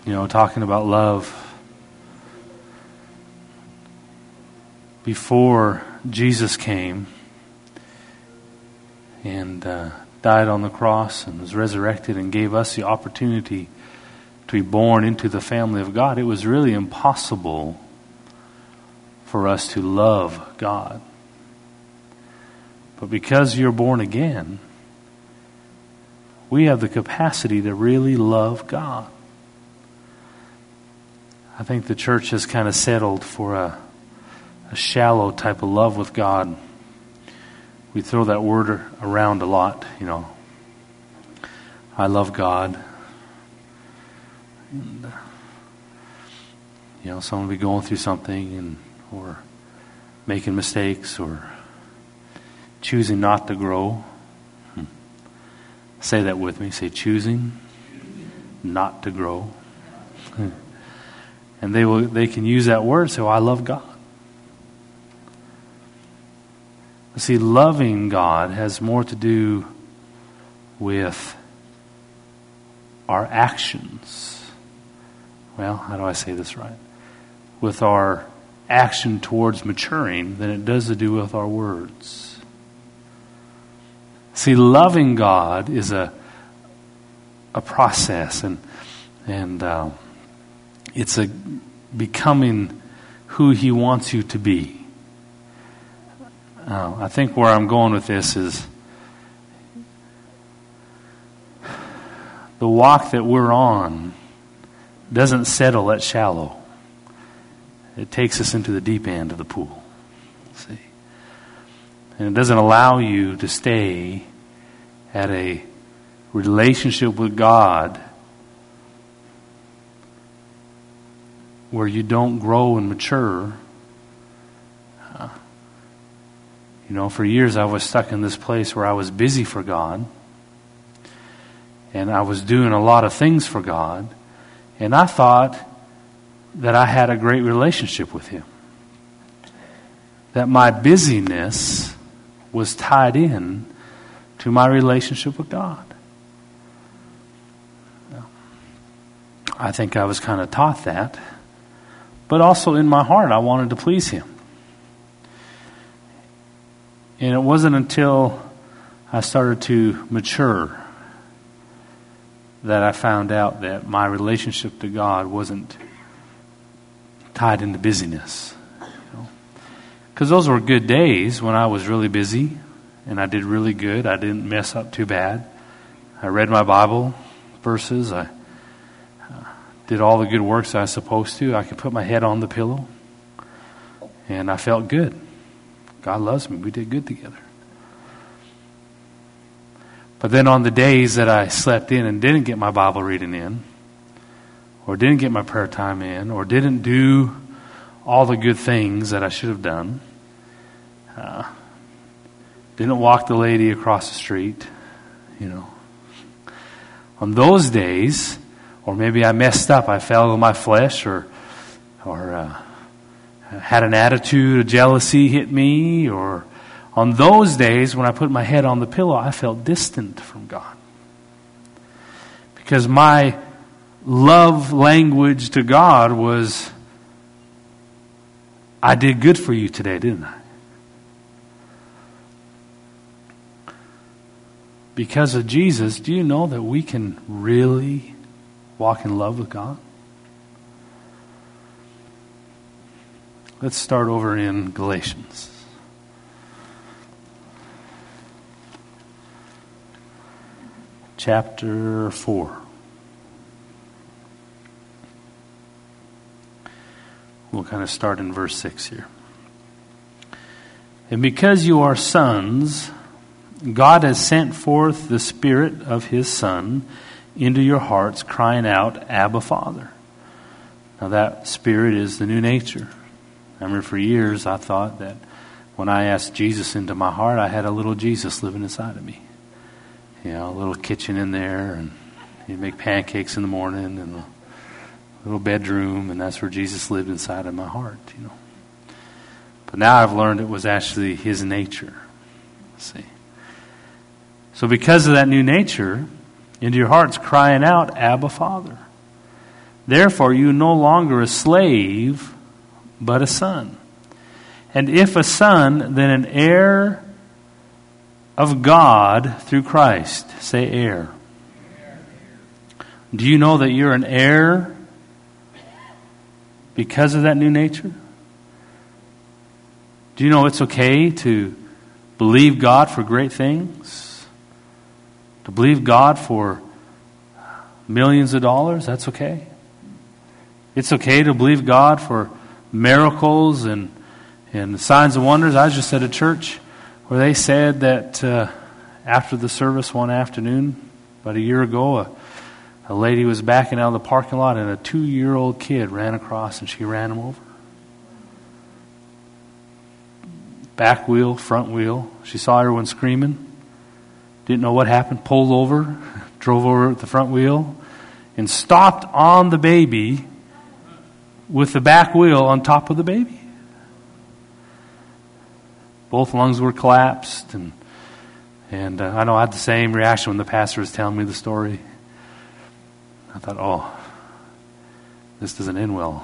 talking about love. Before Jesus came and died on the cross and was resurrected and gave us the opportunity to be born into the family of God, it was really impossible for us to love God. But because you're born again, we have the capacity to really love God. I think the church has kind of settled for a shallow type of love with God. We throw that word around a lot, I love God. And, someone will be going through something or making mistakes or choosing not to grow. Say that with me. Say, choosing not to grow. And they can use that word, say, I love God. See, loving God has more to do with our actions. Well, how do I say this right? With our action towards maturing than it does to do with our words. See, loving God is a process, and it's a becoming who He wants you to be. I think where I'm going with this is the walk that we're on doesn't settle at shallow. It takes us into the deep end of the pool. See? And it doesn't allow you to stay at a relationship with God where you don't grow and mature. For years I was stuck in this place where I was busy for God, and I was doing a lot of things for God, and I thought that I had a great relationship with Him. That my busyness was tied in to my relationship with God. I think I was kind of taught that, but also in my heart I wanted to please Him. And it wasn't until I started to mature that I found out that my relationship to God wasn't tied into busyness. Because those were good days when I was really busy and I did really good. I didn't mess up too bad. I read my Bible verses. I did all the good works I was supposed to. I could put my head on the pillow and I felt good. God loves me. We did good together. But then on the days that I slept in and didn't get my Bible reading in, or didn't get my prayer time in, or didn't do all the good things that I should have done, didn't walk the lady across the street, on those days, or maybe I messed up, I fell in my flesh, or had an attitude of jealousy hit me, or on those days when I put my head on the pillow, I felt distant from God. Because my love language to God was, I did good for you today, didn't I? Because of Jesus, do you know that we can really walk in love with God? Let's start over in Galatians. Chapter 4. We'll kind of start in verse 6 here. And because you are sons, God has sent forth the Spirit of His Son into your hearts, crying out, Abba, Father. Now that Spirit is the new nature. I remember for years I thought that when I asked Jesus into my heart, I had a little Jesus living inside of me. A little kitchen in there, and he'd make pancakes in the morning, and a little bedroom, and that's where Jesus lived inside of my heart, But now I've learned it was actually His nature. See? So because of that new nature, into your heart's crying out, Abba, Father. Therefore, you are no longer a slave, but a son. And if a son, then an heir of God through Christ. Say heir. Do you know that you're an heir because of that new nature? Do you know it's okay to believe God for great things? To believe God for millions of dollars? That's okay. It's okay to believe God for miracles and signs and wonders. I was just at a church where they said that after the service one afternoon, about a year ago, a lady was backing out of the parking lot and a 2-year-old kid ran across and she ran him over. Back wheel, front wheel. She saw everyone screaming. Didn't know what happened. Pulled over, drove over the front wheel, and stopped on the baby with the back wheel on top of the baby. Both lungs were collapsed, and I know I had the same reaction when the pastor was telling me the story. I thought, oh, this doesn't end well.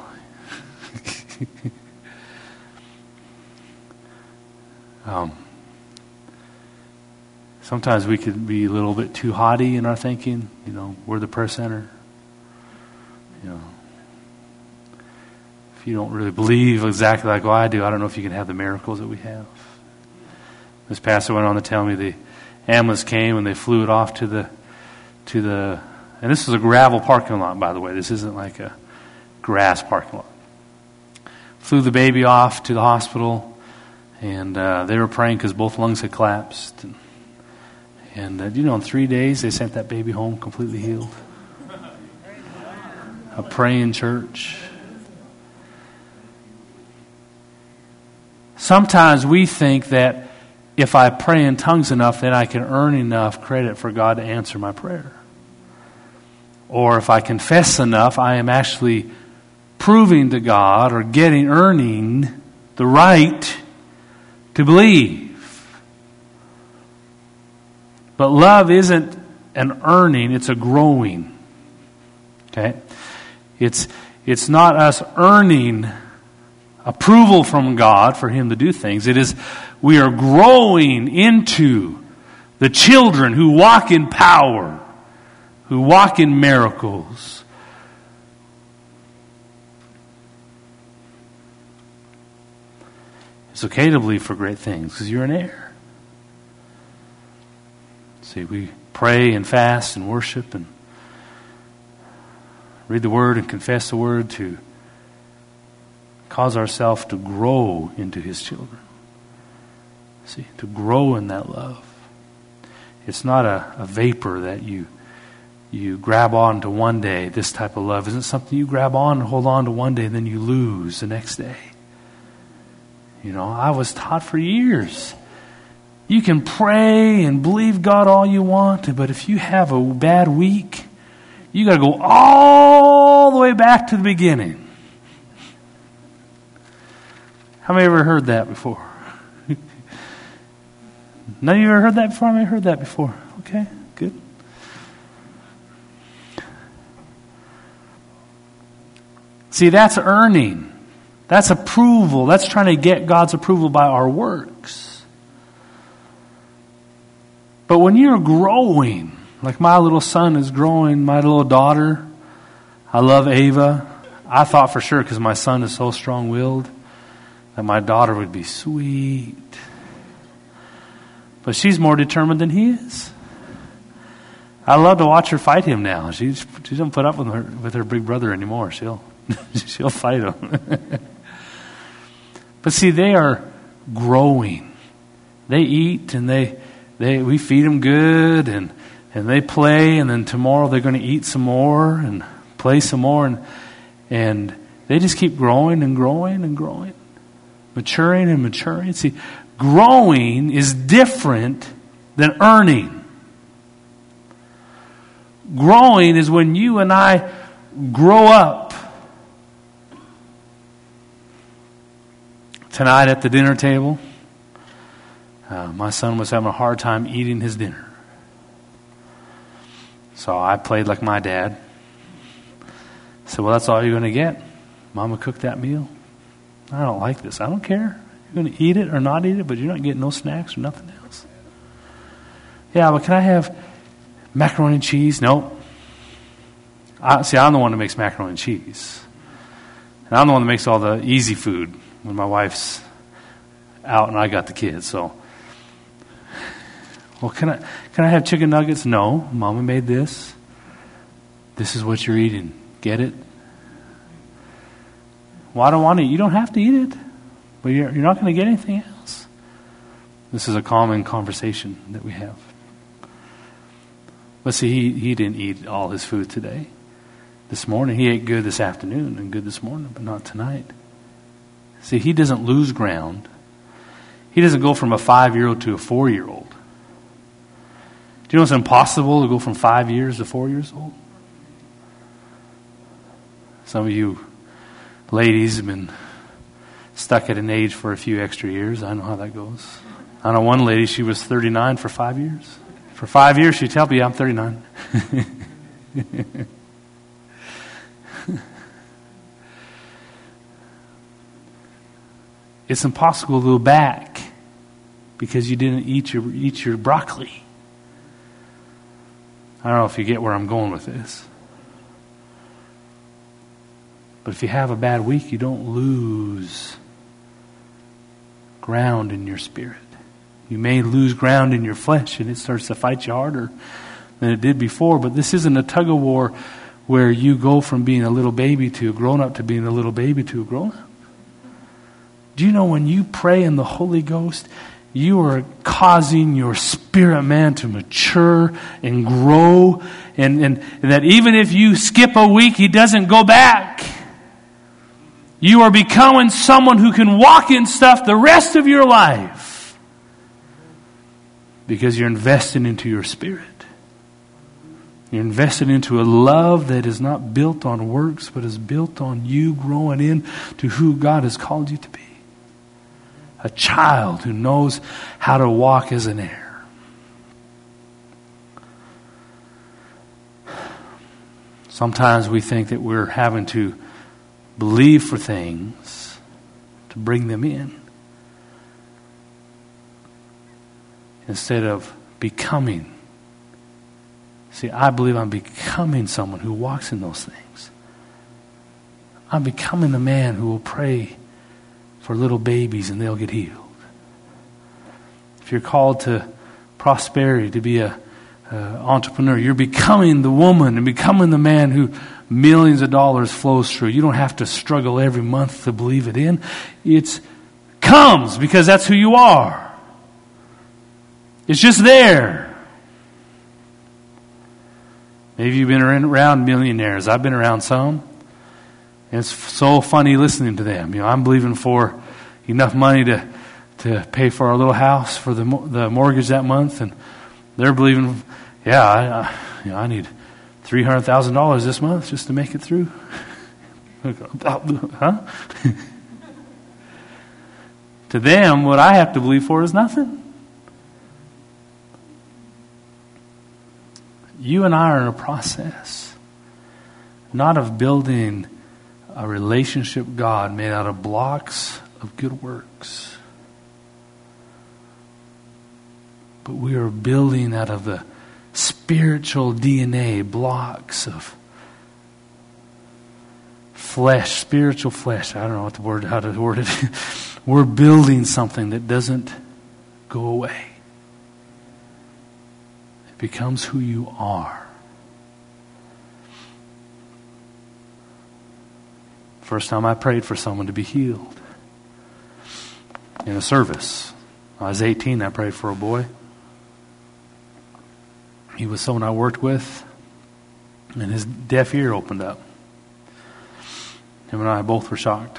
Sometimes we could be a little bit too haughty in our thinking. You know, we're the prayer center. You know, if you don't really believe exactly like I do, I don't know if you can have the miracles that we have. This pastor went on to tell me the ambulance came and they flew it off to the, and this was a gravel parking lot, by the way. This isn't like a grass parking lot. Flew the baby off to the hospital, and they were praying because both lungs had collapsed. And you know, in 3 days, they sent that baby home completely healed. A praying church. Sometimes we think that if I pray in tongues enough, then I can earn enough credit for God to answer my prayer. Or if I confess enough, I am actually proving to God or earning the right to believe. But love isn't an earning, it's a growing. Okay? It's not us earning approval from God for Him to do things. It is we are growing into the children who walk in power, who walk in miracles. It's okay to believe for great things because you're an heir. See, we pray and fast and worship and read the Word and confess the Word to cause ourselves to grow into His children. See, to grow in that love. It's not a vapor that you grab on to one day. This type of love isn't something you grab on and hold on to one day and then you lose the next day. You know, I was taught for years. You can pray and believe God all you want, but if you have a bad week, you got to go all the way back to the beginning. How many ever heard that before? None of you ever heard that before? I heard that before. Okay, good. See, that's earning. That's approval. That's trying to get God's approval by our works. But when you're growing, like my little son is growing, my little daughter, I love Ava. I thought for sure, because my son is so strong-willed, that my daughter would be sweet. But she's more determined than he is. I love to watch her fight him now. She doesn't put up with her big brother anymore. She'll fight him. But see, they are growing. They eat and we feed them good and they play, and then tomorrow they're going to eat some more and play some more, and they just keep growing and growing and growing, maturing and maturing. See, growing is different than earning. Growing is when you and I grow up. Tonight at the dinner table, my son was having a hard time eating his dinner. So I played like my dad. I said, well, that's all you're going to get. Mama cooked that meal. I don't like this. I don't care. You're going to eat it or not eat it, but you're not getting no snacks or nothing else. Yeah, but can I have macaroni and cheese? Nope. I'm the one that makes macaroni and cheese. And I'm the one that makes all the easy food when my wife's out and I got the kids. So, well, can I have chicken nuggets? No. Mama made this. This is what you're eating. Get it? Well, I don't want to eat. You don't have to eat it. But you're not going to get anything else. This is a common conversation that we have. But see, he didn't eat all his food today. This morning, he ate good this afternoon and good this morning, but not tonight. See, he doesn't lose ground. He doesn't go from a 5-year-old to a 4-year-old. Do you know it's impossible to go from 5 years to 4 years old? Some of you ladies have been stuck at an age for a few extra years. I know how that goes. I know one lady, she was 39 for 5 years. For 5 years, she'd tell me, I'm 39. It's impossible to go back because you didn't eat your broccoli. I don't know if you get where I'm going with this. But if you have a bad week, you don't lose ground in your spirit. You may lose ground in your flesh and it starts to fight you harder than it did before. But this isn't a tug of war where you go from being a little baby to a grown-up to being a little baby to a grown-up. Do you know when you pray in the Holy Ghost, you are causing your spirit man to mature and grow, and that even if you skip a week, he doesn't go back. You are becoming someone who can walk in stuff the rest of your life because you're investing into your spirit. You're invested into a love that is not built on works, but is built on you growing into who God has called you to be. A child who knows how to walk as an heir. Sometimes we think that we're having to believe for things to bring them in, instead of becoming. See, I believe I'm becoming someone who walks in those things. I'm becoming the man who will pray for little babies and they'll get healed. If you're called to prosperity, to be an entrepreneur, you're becoming the woman and becoming the man who millions of dollars flows through. You don't have to struggle every month to believe it in. It comes because that's who you are. It's just there. Maybe you've been around millionaires. I've been around some. And it's so funny listening to them. You know, I'm believing for enough money to pay for our little house for the mortgage that month, and they're believing, I need $300,000 this month just to make it through. Huh? To them, what I have to believe for is nothing. You and I are in a process, not of building a relationship with God made out of blocks of good works, but we are building out of the spiritual DNA blocks of flesh, spiritual flesh. I don't know how to word it. We're building something that doesn't go away. It becomes who you are. First time I prayed for someone to be healed in a service. I was 18, I prayed for a boy. He was someone I worked with, and his deaf ear opened up. Him and I both were shocked.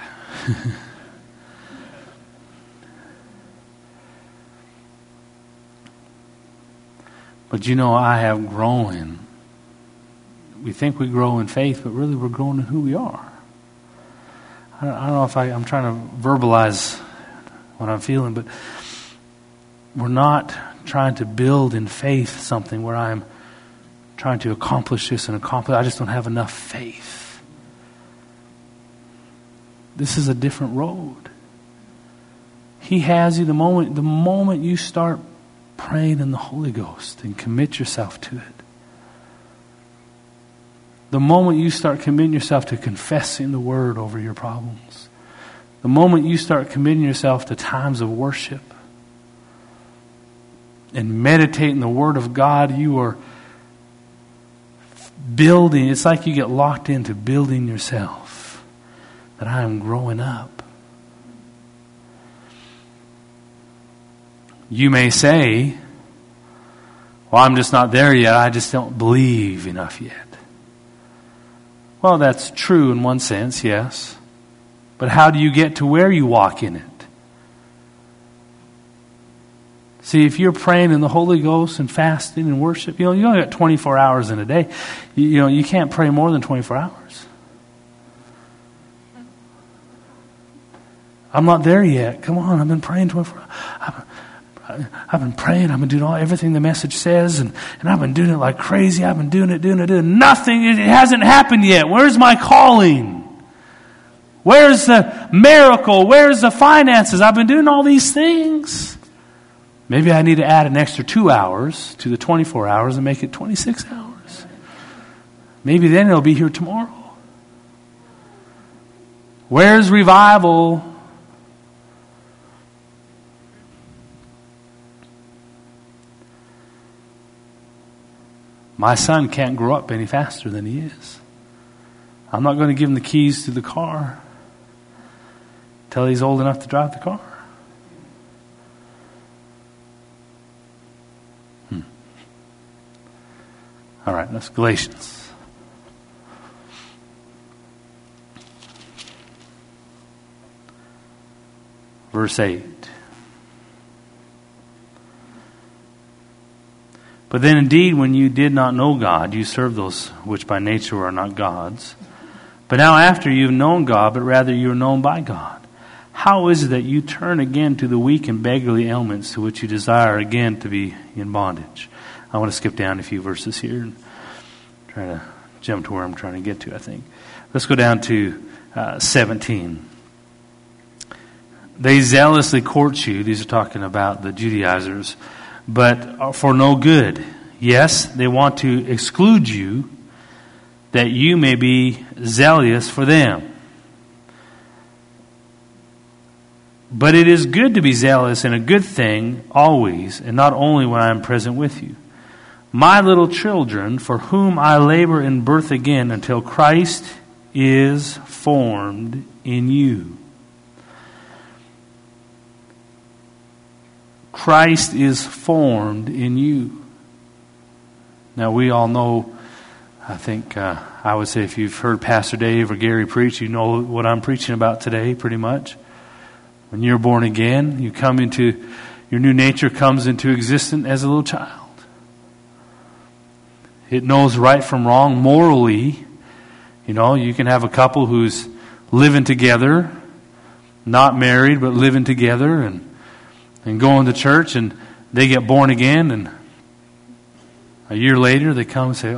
But you know, I have grown. We think we grow in faith, but really we're growing in who we are. I don't know if I'm trying to verbalize what I'm feeling, but we're not trying to build in faith something where I'm trying to accomplish this and accomplish. I just don't have enough faith. this is a different road. He has you the moment you start praying in the Holy Ghost and commit yourself to it. The moment you start committing yourself to confessing the Word over your problems. The moment you start committing yourself to times of worship and meditating the Word of God, you are building. It's like you get locked into building yourself. That I am growing up. You may say, well, I'm just not there yet. I just don't believe enough yet. Well, that's true in one sense, yes. But how do you get to where you walk in it? See, if you're praying in the Holy Ghost and fasting and worship, you only got 24 hours in a day. You can't pray more than 24 hours. I'm not there yet. Come on, I've been praying 24 hours. I've been praying. I've been doing everything the message says, and I've been doing it like crazy. I've been doing it. Nothing. It hasn't happened yet. Where's my calling? Where's the miracle? Where's the finances? I've been doing all these things. Maybe I need to add an extra 2 hours to the 24 hours and make it 26 hours. Maybe then it'll be here tomorrow. Where's revival? My son can't grow up any faster than he is. I'm not going to give him the keys to the car until he's old enough to drive the car. All right, that's Galatians. Verse 8. But then indeed, when you did not know God, you served those which by nature are not gods. But now after you've known God, but rather you are known by God. How is it that you turn again to the weak and beggarly ailments to which you desire again to be in bondage? I want to skip down a few verses here and try to jump to where I'm trying to get to, I think. Let's go down to 17. They zealously court you. These are talking about the Judaizers. But for no good. Yes, they want to exclude you that you may be zealous for them. But it is good to be zealous in a good thing always, and not only when I am present with you. My little children, for whom I labor in birth again until Christ is formed in you. Christ is formed in you. Now we all know, I think, I would say if you've heard Pastor Dave or Gary preach, you know what I'm preaching about today pretty much. When you're born again, you come into, your new nature comes into existence as a little child. It knows right from wrong morally. You know, you can have a couple who's living together, not married, but living together and going to church, and they get born again, and a year later they come and say,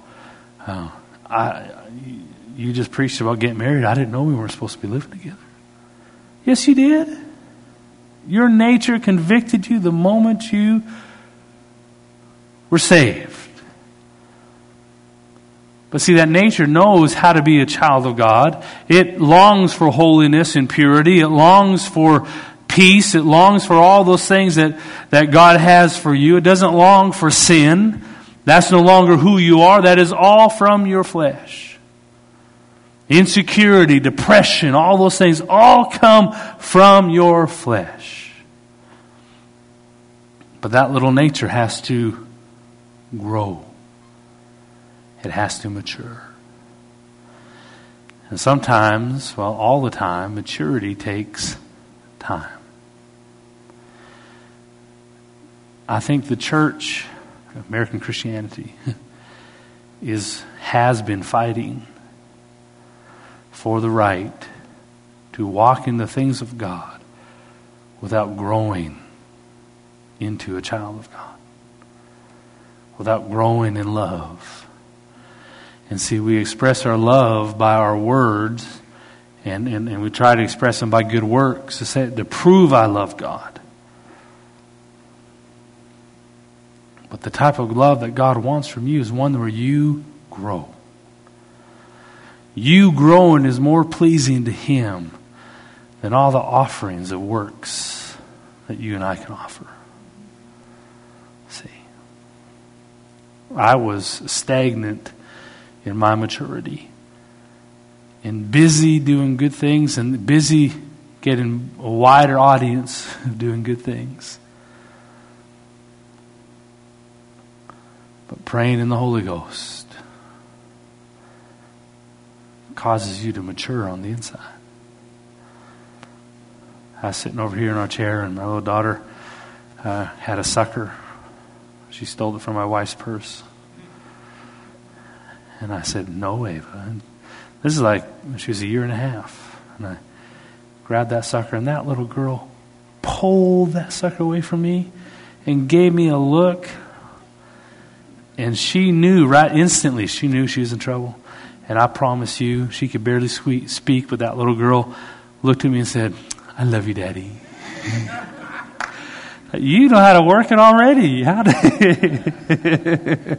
you just preached about getting married. I didn't know we weren't supposed to be living together. Yes, you did. Your nature convicted you the moment you were saved. But see, that nature knows how to be a child of God. It longs for holiness and purity. It longs for peace. It longs for all those things that God has for you. It doesn't long for sin. That's no longer who you are. That is all from your flesh. Insecurity, depression, all those things all come from your flesh. But that little nature has to grow. It has to mature. And sometimes, well, all the time, maturity takes time. I think the church, American Christianity, has been fighting for the right to walk in the things of God without growing into a child of God, without growing in love. And see, we express our love by our words And we try to express them by good works to prove I love God. But the type of love that God wants from you is one where you grow. You growing is more pleasing to Him than all the offerings of works that you and I can offer. See, I was stagnant in my maturity, and busy doing good things, and busy getting a wider audience of doing good things. But praying in the Holy Ghost causes you to mature on the inside. I was sitting over here in our chair, and my little daughter had a sucker. She stole it from my wife's purse. And I said, "No, Ava." And this is like when she was 1.5 years. And I grabbed that sucker, and that little girl pulled that sucker away from me and gave me a look. And she knew right instantly, she knew she was in trouble. And I promise you, she could barely speak, but that little girl looked at me and said, "I love you, Daddy." You know how to work it already. How to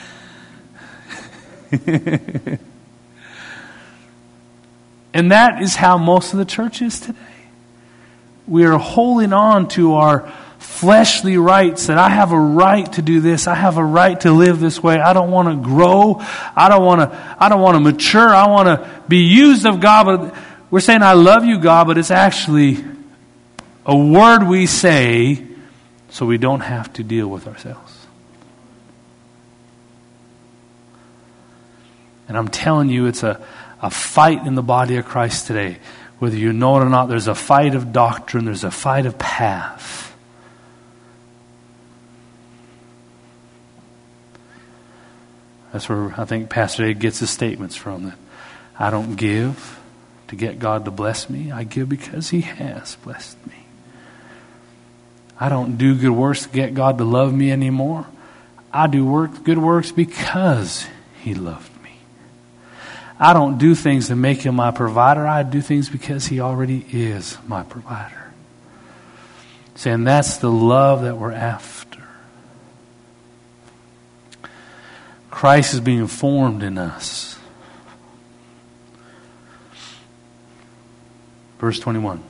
And that is how most of the church is today. We are holding on to our fleshly rights, that I have a right to do this. I have a right to live this way. I don't want to grow. I don't want to mature. I want to be used of God. But we're saying, "I love you, God," but it's actually a word we say so we don't have to deal with ourselves. And I'm telling you, it's a fight in the body of Christ today. Whether you know it or not, there's a fight of doctrine. There's a fight of path. That's where I think Pastor Ed gets his statements from. That I don't give to get God to bless me. I give because He has blessed me. I don't do good works to get God to love me anymore. I do good works because He loved me. I don't do things to make Him my provider. I do things because He already is my provider. Saying that's the love that we're after. Christ is being formed in us. Verse 21.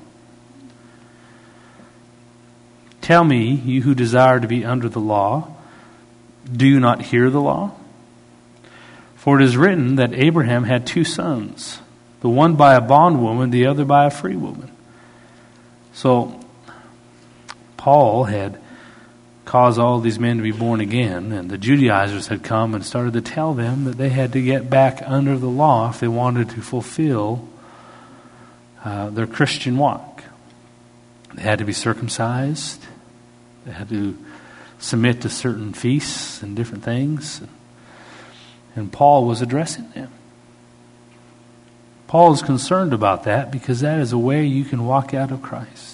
"Tell me, you who desire to be under the law, do you not hear the law? For it is written that Abraham had 2 sons, the one by a bondwoman, the other by a free woman." So, Paul had caused all these men to be born again, and the Judaizers had come and started to tell them that they had to get back under the law if they wanted to fulfill their Christian walk. They had to be circumcised. They had to submit to certain feasts and different things. And Paul was addressing them. Paul is concerned about that because that is a way you can walk out of Christ.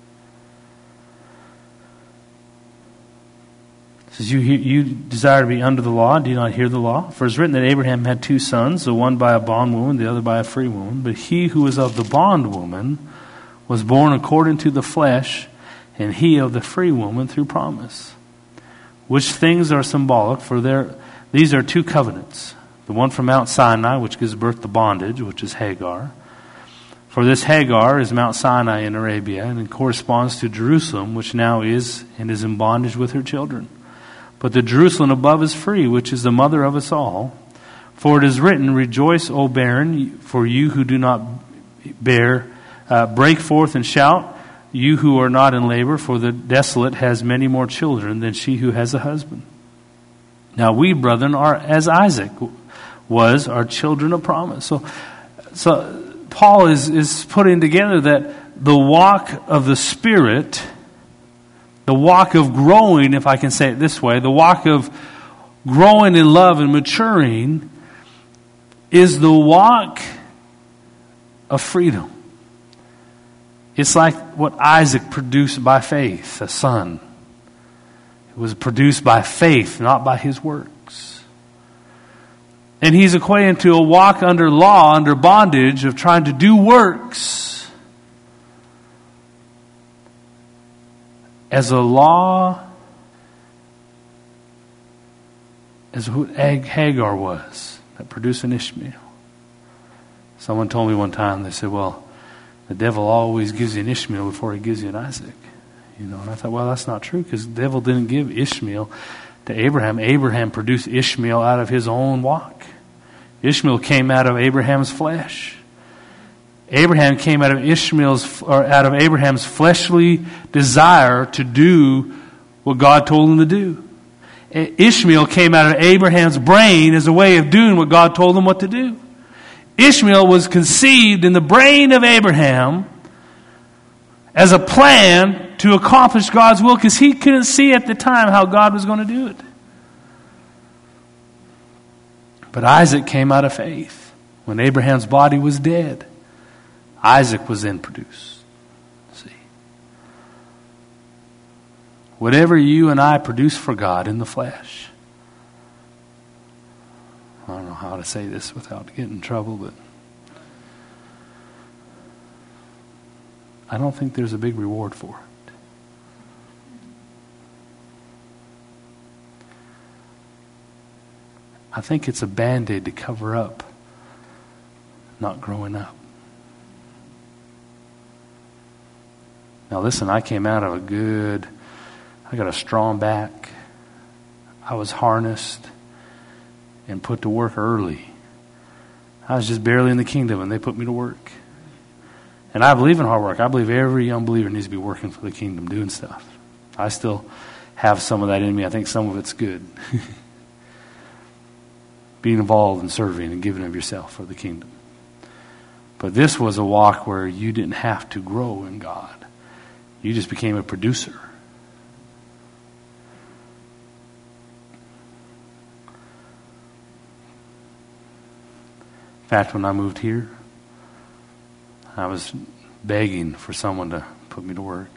It says, you desire to be under the law, do you not hear the law? For it is written that Abraham had 2 sons, the one by a bondwoman, the other by a free woman. But he who was of the bondwoman was born according to the flesh, and he of the free woman through promise. Which things are symbolic, for these are 2 covenants. The one from Mount Sinai, which gives birth to bondage, which is Hagar. For this Hagar is Mount Sinai in Arabia, and it corresponds to Jerusalem, which now is and is in bondage with her children. But the Jerusalem above is free, which is the mother of us all. For it is written, "Rejoice, O barren, for you who do not bear. Break forth and shout, you who are not in labor, for the desolate has many more children than she who has a husband." Now we, brethren, are as Isaac was, our children of promise. So Paul is putting together that the walk of the Spirit, the walk of growing, if I can say it this way, the walk of growing in love and maturing is the walk of freedom. It's like what Isaac produced by faith, a son. It was produced by faith, not by his works. And he's equating to a walk under law, under bondage of trying to do works as a law, as who Hagar was, that produced an Ishmael. Someone told me one time, they said, well, the devil always gives you an Ishmael before he gives you an Isaac. And I thought, well, that's not true, because the devil didn't give Ishmael to Abraham. Abraham produced Ishmael out of his own walk. Ishmael came out of Abraham's flesh. Abraham came out of Abraham's fleshly desire to do what God told him to do. Ishmael came out of Abraham's brain as a way of doing what God told him what to do. Ishmael was conceived in the brain of Abraham as a plan to accomplish God's will, because he couldn't see at the time how God was going to do it. But Isaac came out of faith. When Abraham's body was dead, Isaac was then produced. See? Whatever you and I produce for God in the flesh, I don't know how to say this without getting in trouble, but I don't think there's a big reward for it. I think it's a Band-Aid to cover up not growing up. Now listen, I came out of I got a strong back. I was harnessed and put to work early. I was just barely in the kingdom and they put me to work. And I believe in hard work. I believe every young believer needs to be working for the kingdom, doing stuff. I still have some of that in me. I think some of it's good. Being involved in serving and giving of yourself for the kingdom. But this was a walk where you didn't have to grow in God. You just became a producer. In fact, when I moved here, I was begging for someone to put me to work.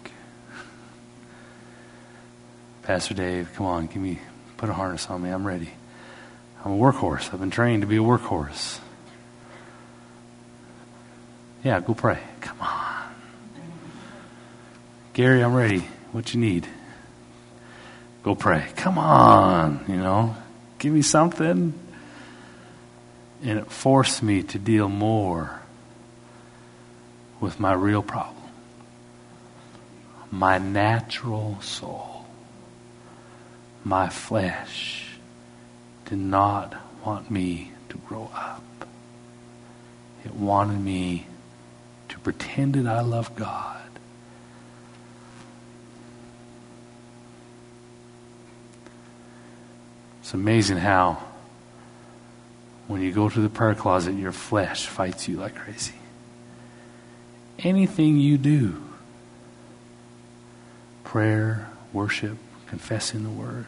Pastor Dave, come on, put a harness on me. I'm ready. I'm a workhorse. I've been trained to be a workhorse. Yeah, go pray. Come on. Gary, I'm ready. What you need? Go pray. Come on, give me something. And it forced me to deal more with my real problem. My natural soul. My flesh did not want me to grow up. It wanted me to pretend that I love God. It's amazing how when you go to the prayer closet, your flesh fights you like crazy. Anything you do, prayer, worship, confessing the word.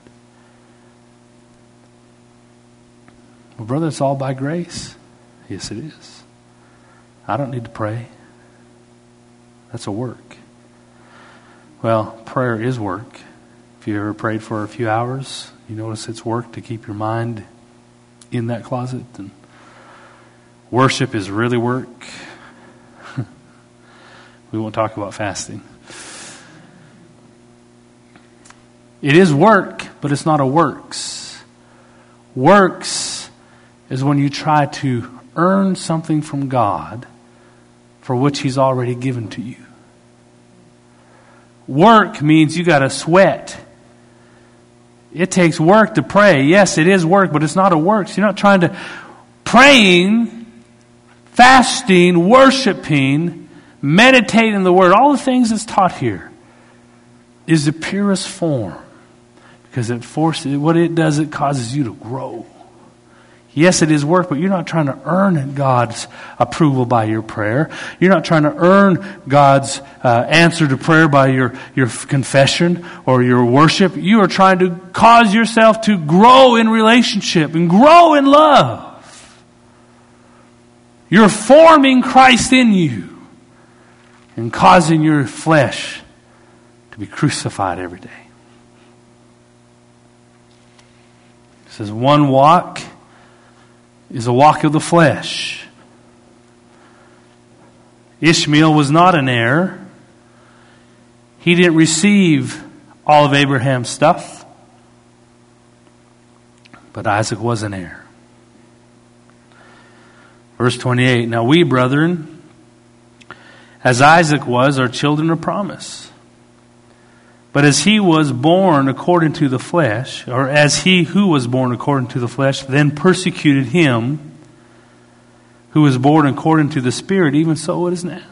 Well, brother, it's all by grace. Yes, it is. I don't need to pray. That's a work. Well, prayer is work. If you ever prayed for a few hours, you notice it's work to keep your mind in that closet. And worship is really work. We won't talk about fasting. It is work, but it's not a works. Works is when you try to earn something from God for which He's already given to you. Work means you got to sweat. It takes work to pray. Yes, it is work, but it's not a works. You're not trying to... Praying, fasting, worshiping, meditating the Word, all the things that's taught here is the purest form. Because what it does, it causes you to grow. Yes, it is work, but you're not trying to earn God's approval by your prayer. You're not trying to earn God's answer to prayer by your confession or your worship. You are trying to cause yourself to grow in relationship and grow in love. You're forming Christ in you and causing your flesh to be crucified every day. It says one walk is a walk of the flesh. Ishmael was not an heir. He didn't receive all of Abraham's stuff. But Isaac was an heir. Verse 28, now we, brethren, as Isaac was, are children of promise. But as he was born according to the flesh, or as he who was born according to the flesh, then persecuted him who was born according to the Spirit, even so it is now.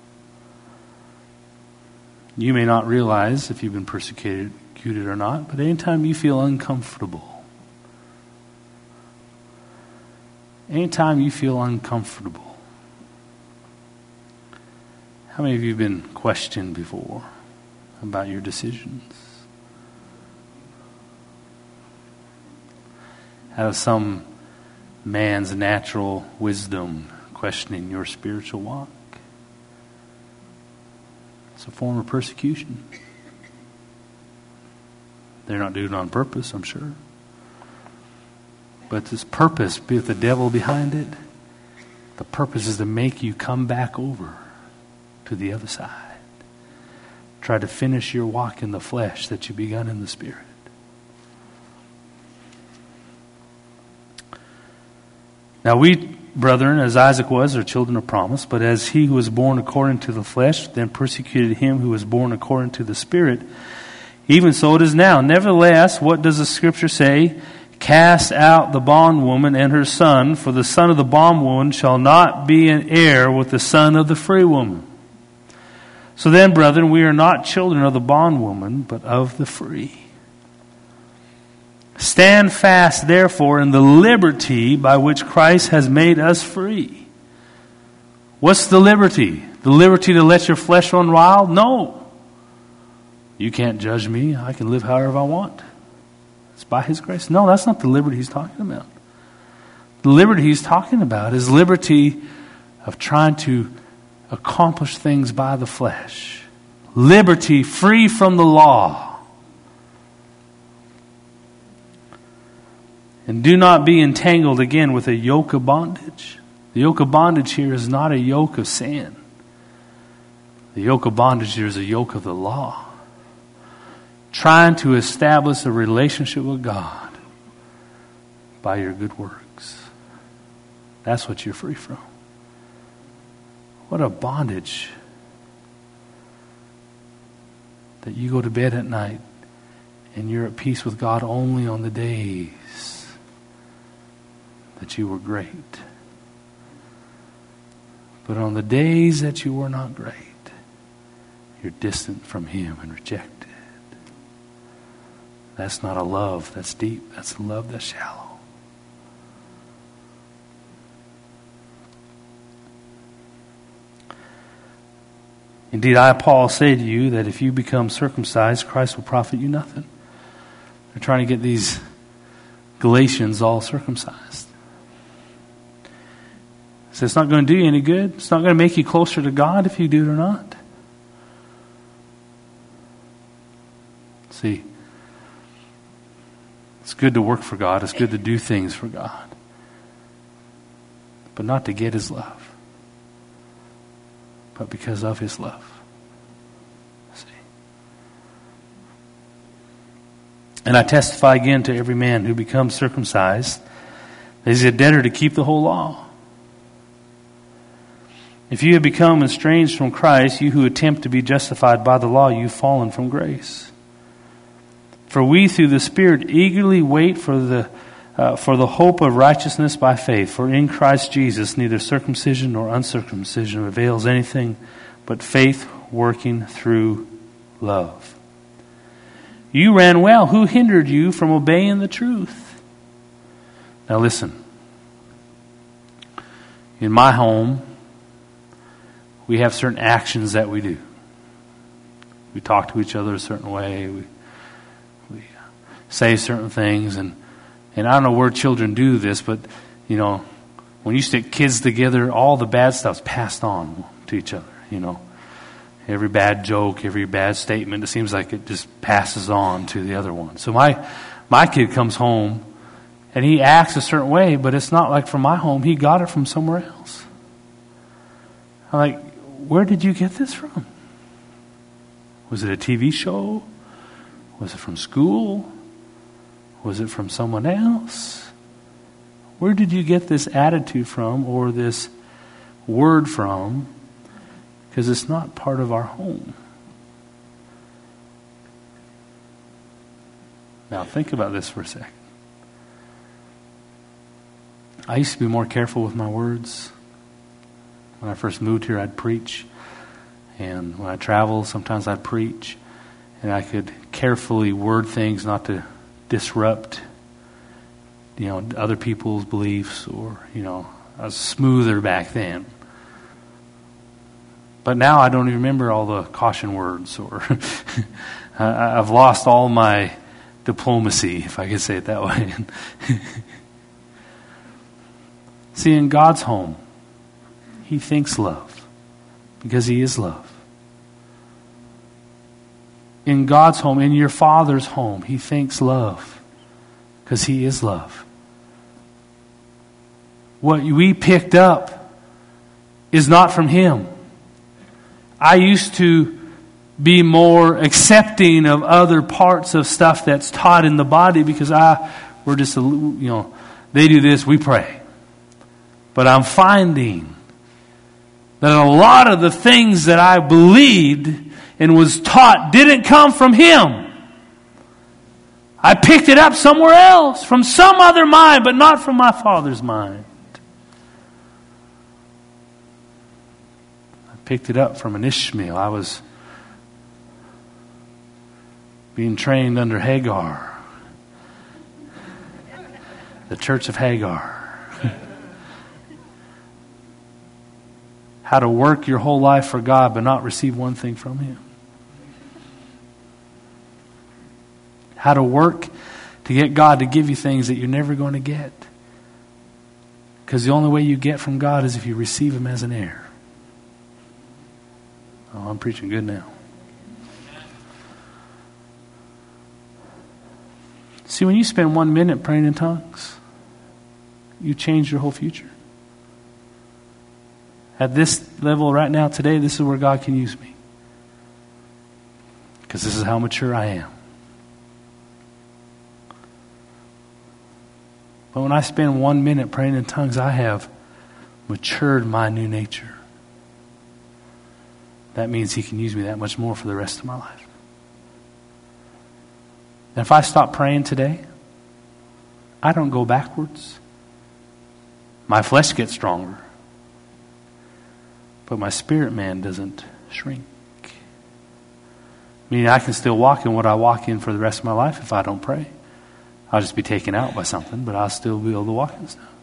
You may not realize if you've been persecuted or not, but anytime you feel uncomfortable, how many of you have been questioned before about your decisions? Out of some man's natural wisdom questioning your spiritual walk. It's a form of persecution. They're not doing it on purpose, I'm sure. But this purpose, be it the devil behind it, the purpose is to make you come back over to the other side. Try to finish your walk in the flesh that you begun in the Spirit. Now we, brethren, as Isaac was, are children of promise, but as he who was born according to the flesh, then persecuted him who was born according to the Spirit, even so it is now. Nevertheless, what does the Scripture say? Cast out the bondwoman and her son, for the son of the bondwoman shall not be an heir with the son of the free woman. So then, brethren, we are not children of the bondwoman, but of the free. Stand fast, therefore, in the liberty by which Christ has made us free. What's the liberty? The liberty to let your flesh run wild? No. You can't judge me. I can live however I want. It's by His grace. No, that's not the liberty He's talking about. The liberty He's talking about is liberty of trying to accomplish things by the flesh. Liberty free from the law. And do not be entangled again with a yoke of bondage. The yoke of bondage here is not a yoke of sin. The yoke of bondage here is a yoke of the law. Trying to establish a relationship with God by your good works. That's what you're free from. What a bondage that you go to bed at night and you're at peace with God only on the days that you were great. But on the days that you were not great, you're distant from Him and rejected. That's not a love that's deep. That's a love that's shallow. Indeed, I, Paul, say to you that if you become circumcised, Christ will profit you nothing. They're trying to get these Galatians all circumcised. So it's not going to do you any good. It's not going to make you closer to God if you do it or not. See, it's good to work for God. It's good to do things for God. But not to get His love. But because of His love. See. And I testify again to every man who becomes circumcised that he's a debtor to keep the whole law. If you have become estranged from Christ, you who attempt to be justified by the law, you've fallen from grace. For we, through the Spirit, eagerly wait for the hope of righteousness by faith. For in Christ Jesus, neither circumcision nor uncircumcision avails anything, but faith working through love. You ran well. Who hindered you from obeying the truth? Now listen. In my home, we have certain actions that we do. We talk to each other a certain way. We say certain things. And I don't know where children do this, but, you know, when you stick kids together, all the bad stuff's passed on to each other, you know. Every bad joke, every bad statement, it seems like it just passes on to the other one. So my kid comes home And he acts a certain way, but it's not like from my home. He got it from somewhere else. I'm like, where did you get this from? Was it a TV show? Was it from school? Was it from someone else? Where did you get this attitude from or this word from? Because it's not part of our home. Now think about this for a second. I used to be more careful with my words. When I first moved here, I'd preach. And when I travel, sometimes I'd preach. And I could carefully word things not to disrupt, other people's beliefs, or, I was smoother back then. But now I don't even remember all the caution words, or I've lost all my diplomacy, if I could say it that way. See, in God's home, He thinks love because He is love. In God's home, in your Father's home, He thinks love because He is love. What we picked up is not from Him. I used to be more accepting of other parts of stuff that's taught in the body because we're just, they do this, we pray. But I'm finding that a lot of the things that I believed and was taught didn't come from Him. I picked it up somewhere else, from some other mind, but not from my Father's mind. I picked it up from an Ishmael. I was being trained under Hagar, the Church of Hagar. How to work your whole life for God but not receive one thing from Him. How to work to get God to give you things that you're never going to get. Because the only way you get from God is if you receive Him as an heir. Oh, I'm preaching good now. See, when you spend 1 minute praying in tongues, you change your whole future. At this level right now, today, this is where God can use me. Because this is how mature I am. But when I spend 1 minute praying in tongues, I have matured my new nature. That means He can use me that much more for the rest of my life. And if I stop praying today, I don't go backwards. My flesh gets stronger. But my spirit man doesn't shrink. Meaning I can still walk in what I walk in for the rest of my life if I don't pray. I'll just be taken out by something, but I'll still be able to walk in stuff.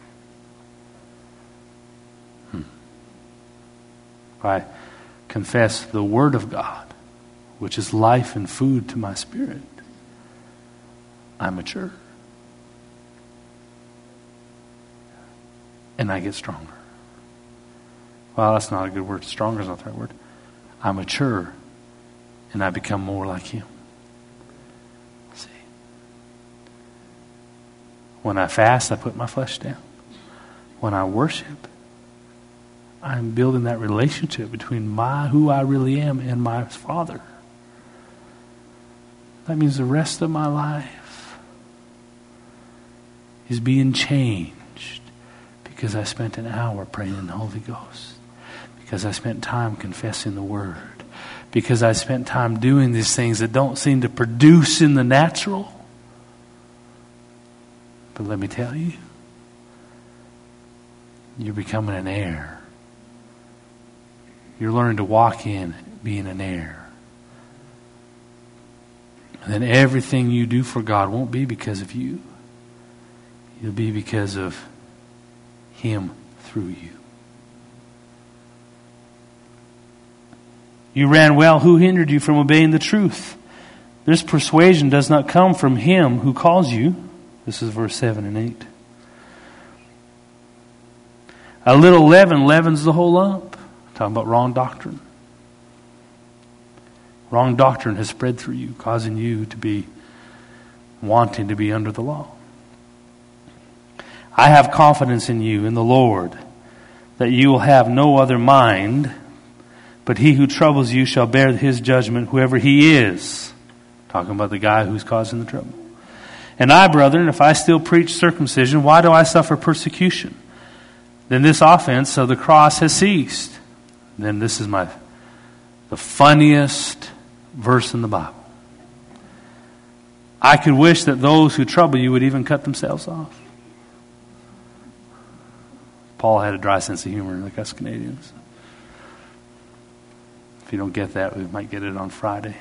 If I confess the Word of God, which is life and food to my spirit, I'm mature. And I get stronger. Well, that's not a good word. Stronger is not the right word. I mature and I become more like Him. See? When I fast, I put my flesh down. When I worship, I'm building that relationship between who I really am and my Father. That means the rest of my life is being changed because I spent an hour praying in the Holy Ghost. Because I spent time confessing the Word. Because I spent time doing these things that don't seem to produce in the natural. But let me tell you, you're becoming an heir. You're learning to walk in being an heir. And then everything you do for God won't be because of you. It'll be because of Him through you. You ran well. Who hindered you from obeying the truth? This persuasion does not come from Him who calls you. This is verse 7 and 8. A little leaven leavens the whole lump. Talking about wrong doctrine. Wrong doctrine has spread through you, causing you to be wanting to be under the law. I have confidence in you, in the Lord, that you will have no other mind, but he who troubles you shall bear his judgment, whoever he is. Talking about the guy who's causing the trouble. And I, brethren, if I still preach circumcision, why do I suffer persecution? Then this offense of the cross has ceased. Then this is the funniest verse in the Bible. I could wish that those who trouble you would even cut themselves off. Paul had a dry sense of humor like us Canadians. If you don't get that, we might get it on Friday.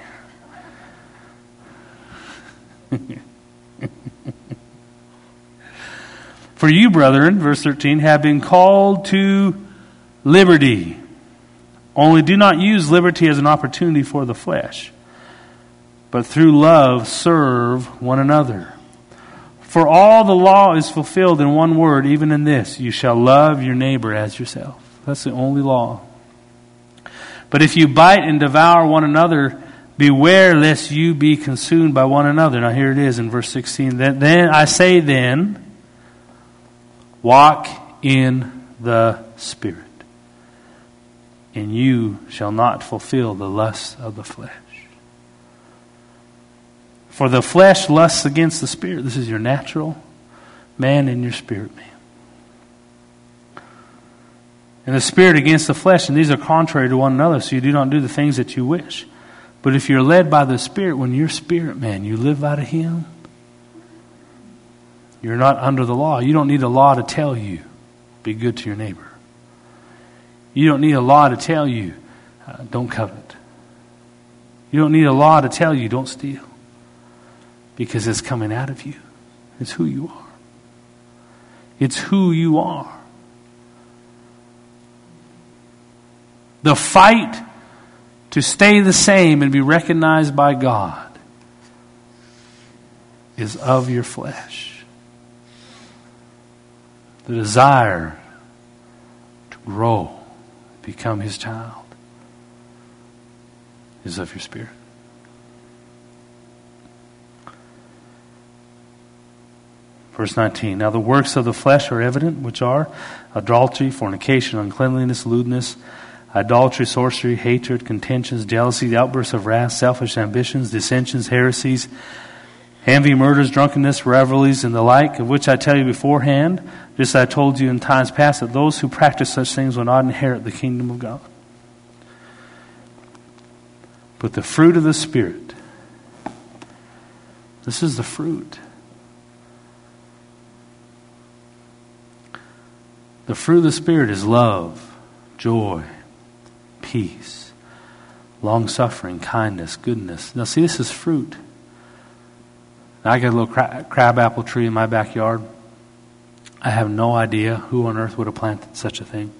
For you, brethren, verse 13, have been called to liberty. Only do not use liberty as an opportunity for the flesh, but through love serve one another. For all the law is fulfilled in one word, even in this: you shall love your neighbor as yourself. That's the only law. But if you bite and devour one another, beware lest you be consumed by one another. Now here it is in verse 16. Then I say then, walk in the Spirit, and you shall not fulfill the lusts of the flesh. For the flesh lusts against the Spirit. This is your natural man and your spirit man. And the Spirit against the flesh, and these are contrary to one another, so you do not do the things that you wish. But if you're led by the Spirit, when you're spirit man, you live out of Him, you're not under the law. You don't need a law to tell you, be good to your neighbor. You don't need a law to tell you, don't covet. You don't need a law to tell you, don't steal. Because it's coming out of you. It's who you are. It's who you are. The fight to stay the same and be recognized by God is of your flesh. The desire to grow, become His child, is of your spirit. Verse 19, now the works of the flesh are evident, which are adultery, fornication, uncleanliness, lewdness, idolatry, sorcery, hatred, contentions, jealousy, outbursts of wrath, selfish ambitions, dissensions, heresies, envy, murders, drunkenness, revelries, and the like, of which I tell you beforehand, just as I told you in times past, that those who practice such things will not inherit the kingdom of God. But the fruit of the Spirit, this is the fruit. The fruit of the Spirit is love, joy, peace, long-suffering, kindness, goodness. Now see, this is fruit. Now, I got a little crab apple tree in my backyard. I have no idea who on earth would have planted such a thing.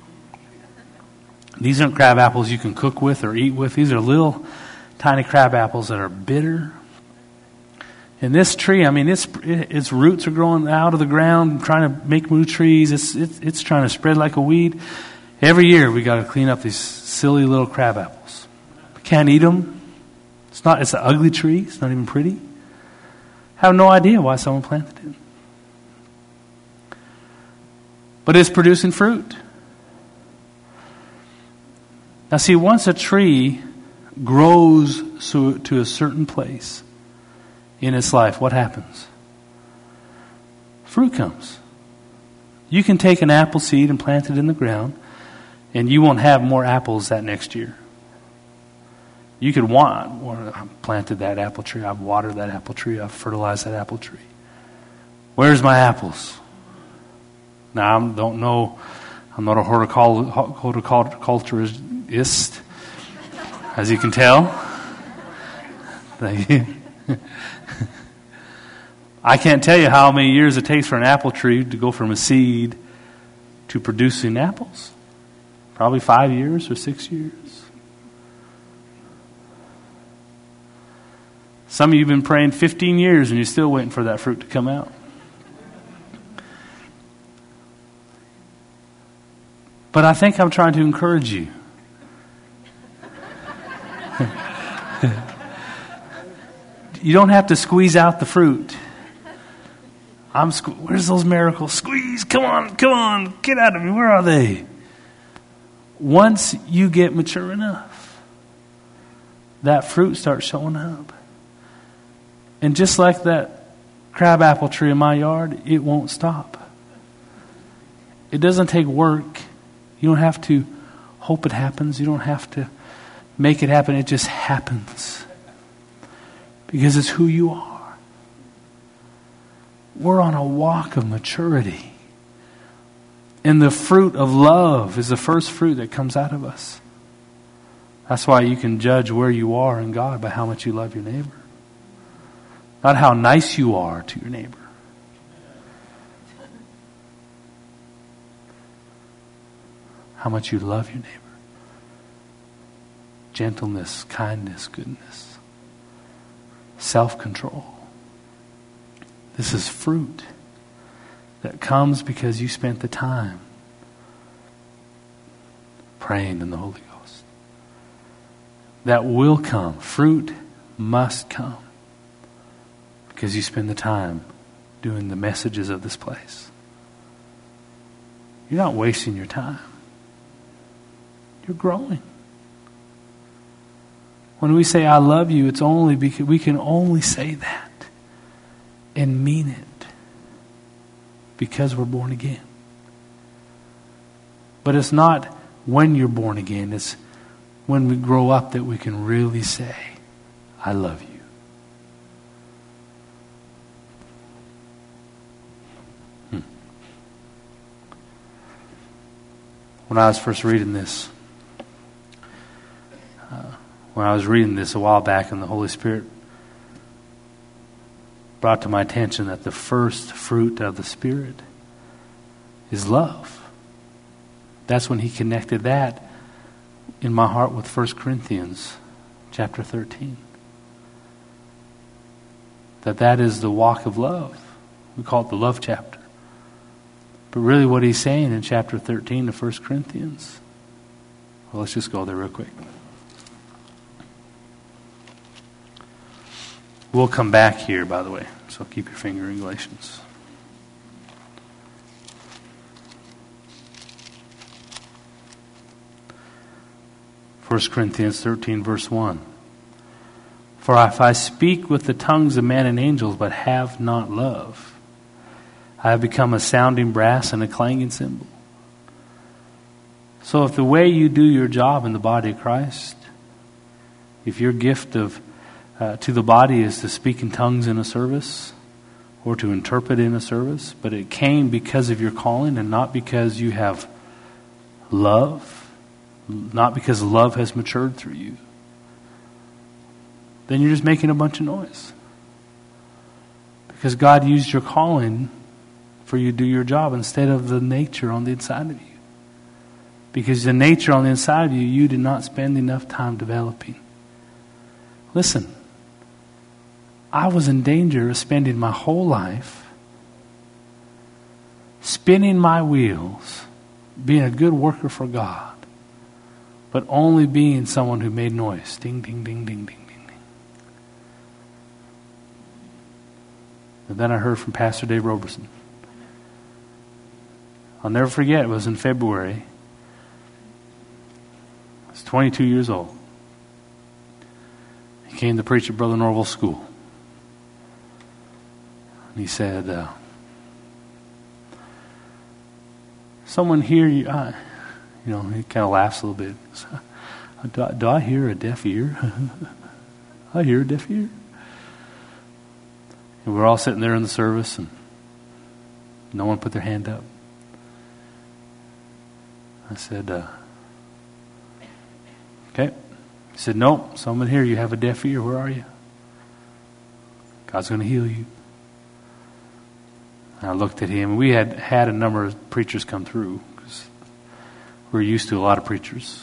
These aren't crab apples you can cook with or eat with. These are little tiny crab apples that are bitter. And this tree, I mean, its roots are growing out of the ground, trying to make new trees. It's trying to spread like a weed. Every year we got to clean up these silly little crab apples. We can't eat them. It's an ugly tree. It's not even pretty. I have no idea why someone planted it. But it's producing fruit. Now see, once a tree grows to a certain place in its life, what happens? Fruit comes. You can take an apple seed and plant it in the ground, and you won't have more apples that next year. You could I've planted that apple tree, I've watered that apple tree, I've fertilized that apple tree. Where's my apples? Now, I don't know, I'm not a horticulturist, as you can tell. Thank you. I can't tell you how many years it takes for an apple tree to go from a seed to producing apples. Probably 5 years or 6 years. Some of you have been praying 15 years and you're still waiting for that fruit to come out. But I think I'm trying to encourage you. You don't have to squeeze out the fruit. Where's those miracles? Squeeze, come on, get out of me. Where are they? Once you get mature enough, that fruit starts showing up. And just like that crabapple tree in my yard, it won't stop. It doesn't take work. You don't have to hope it happens. You don't have to make it happen. It just happens. Because it's who you are. We're on a walk of maturity. And the fruit of love is the first fruit that comes out of us. That's why you can judge where you are in God by how much you love your neighbor. Not how nice you are to your neighbor. How much you love your neighbor. Gentleness, kindness, goodness. Self-control. This is fruit that comes because you spent the time praying in the Holy Ghost. That will come. Fruit must come because you spend the time doing the messages of this place. You're not wasting your time. You're growing. When we say, I love you, it's only because we can only say that and mean it because we're born again. But it's not when you're born again. It's when we grow up that we can really say, I love you. When I was first reading this, a while back, and the Holy Spirit brought to my attention that the first fruit of the Spirit is love. That's when He connected that in my heart with 1 Corinthians chapter 13. That is the walk of love. We call it the love chapter. But really what he's saying in chapter 13 of 1 Corinthians, well, let's just go there real quick. We'll come back here, by the way, so keep your finger in Galatians. First Corinthians 13, verse 1. For if I speak with the tongues of men and angels, but have not love, I have become a sounding brass and a clanging cymbal. So if the way you do your job in the body of Christ, if your gift to the body is to speak in tongues in a service or to interpret in a service, but it came because of your calling and not because you have love, not because love has matured through you, then you're just making a bunch of noise. Because God used your calling for you to do your job instead of the nature on the inside of you. Because the nature on the inside of you, you did not spend enough time developing. Listen, I was in danger of spending my whole life spinning my wheels, being a good worker for God, but only being someone who made noise. Ding, ding, ding, ding, ding, ding, ding. And then I heard from Pastor Dave Roberson. I'll never forget, it was in February. I was 22 years old. He came to preach at Brother Norval's school. And he said, someone here, he kind of laughs a little bit. Do I hear a deaf ear? I hear a deaf ear. And we're all sitting there in the service, and no one put their hand up. I said, okay. He said, no, someone here, you have a deaf ear. Where are you? God's going to heal you. And I looked at him. We had a number of preachers come through because we're used to a lot of preachers.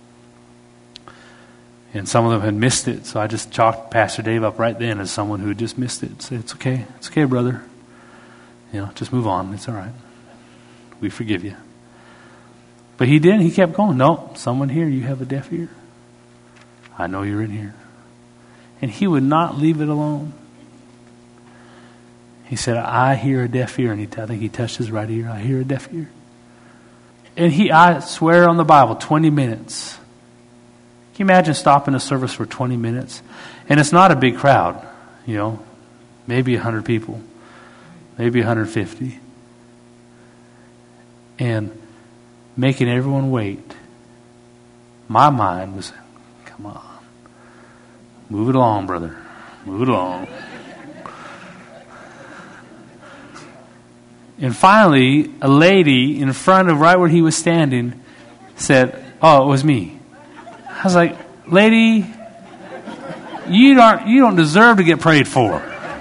And some of them had missed it. So I just chalked Pastor Dave up right then as someone who had just missed it. Said, it's okay. It's okay, brother. Just move on. It's all right. We forgive you. But he didn't. He kept going. No, someone here, you have a deaf ear. I know you're in here. And he would not leave it alone. He said, I hear a deaf ear. And I think he touched his right ear. I hear a deaf ear. And I swear on the Bible, 20 minutes. Can you imagine stopping a service for 20 minutes? And it's not a big crowd, maybe 100 people, maybe 150. And making everyone wait. My mind was, come on. Move it along, brother. Move it along. And finally, a lady in front of right where he was standing said, oh, it was me. I was like, lady, you don't deserve to get prayed for.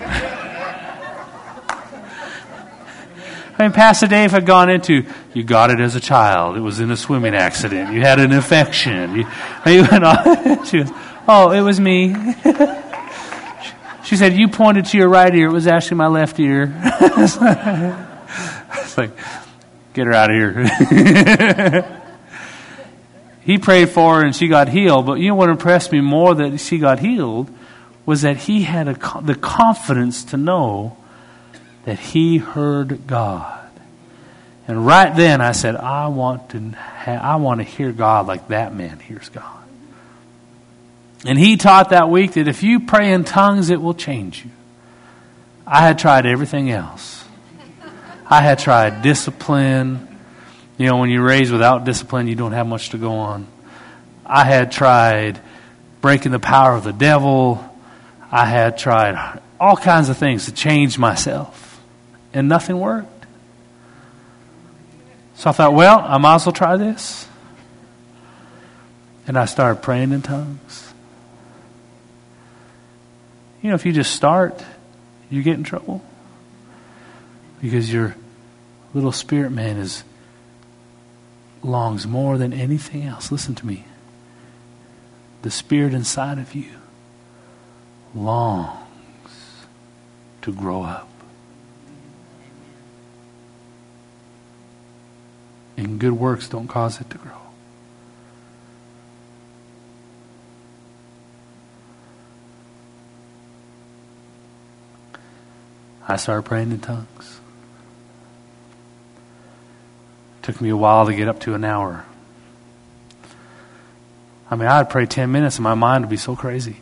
I mean, Pastor Dave had gone into, you got it as a child. It was in a swimming accident. You had an infection. You went on. She goes, oh, it was me. She said, you pointed to your right ear. It was actually my left ear. It's like, get her out of here. He prayed for her and she got healed. But what impressed me more that she got healed was that he had the confidence to know that he heard God. And right then I said, I want to hear God like that man hears God. And he taught that week that if you pray in tongues, it will change you. I had tried everything else. I had tried discipline. When you're raised without discipline, you don't have much to go on. I had tried breaking the power of the devil. I had tried all kinds of things to change myself. And nothing worked. So I thought, well, I might as well try this. And I started praying in tongues. If you just start, you get in trouble. Because your little spirit man longs more than anything else. Listen to me. The spirit inside of you longs to grow up. And good works don't cause it to grow. I started praying in tongues. It took me a while to get up to an hour. I'd pray 10 minutes and my mind would be so crazy.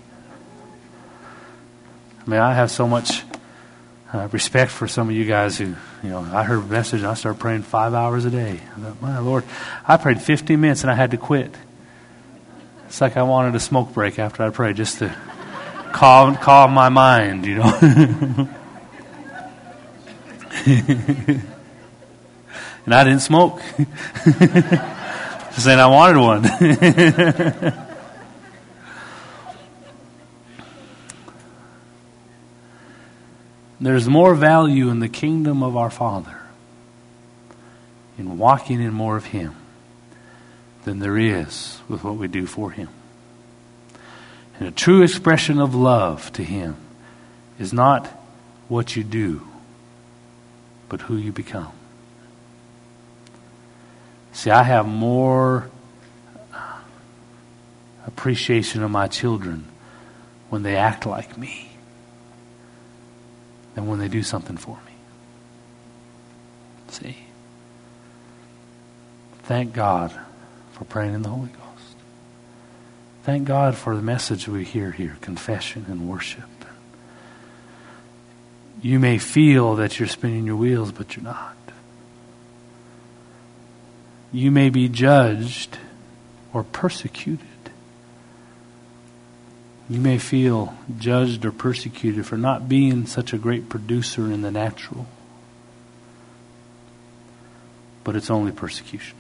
I have so much respect for some of you guys who, I heard a message and I started praying 5 hours a day. I thought, my Lord, I prayed 15 minutes and I had to quit. It's like I wanted a smoke break after I prayed just to calm my mind, And I didn't smoke. Just saying I wanted one. There's more value in the kingdom of our Father in walking in more of Him than there is with what we do for Him. And a true expression of love to Him is not what you do, but who you become. See, I have more appreciation of my children when they act like me than when they do something for me. See? Thank God for praying in the Holy Ghost. Thank God for the message we hear here, confession and worship. You may feel that you're spinning your wheels, but you're not. You may be judged or persecuted. You may feel judged or persecuted for not being such a great producer in the natural. But it's only persecution.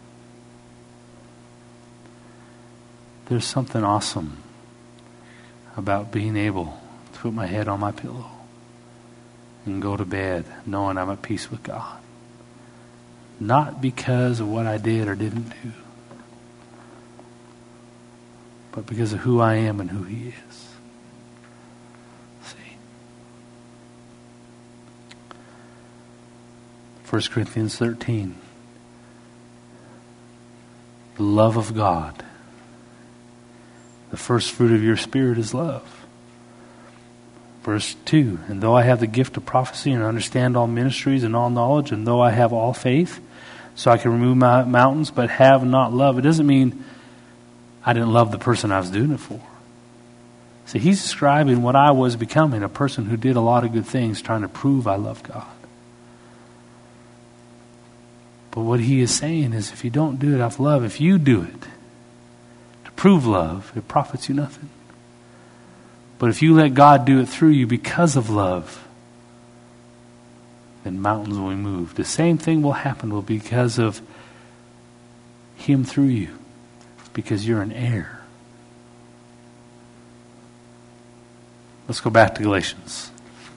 There's something awesome about being able to put my head on my pillow and go to bed knowing I'm at peace with God. Not because of what I did or didn't do, but because of who I am and who He is. See? 1 Corinthians 13. The love of God. The first fruit of your spirit is love. Verse 2, and though I have the gift of prophecy and understand all ministries and all knowledge, and though I have all faith, so I can remove my mountains, but have not love. It doesn't mean I didn't love the person I was doing it for. See, he's describing what I was becoming, a person who did a lot of good things trying to prove I love God. But what he is saying is if you don't do it out of love, if you do it to prove love, it profits you nothing. But if you let God do it through you because of love, then mountains will be moved. The same thing will happen because of him through you, because you're an heir. Let's go back to Galatians.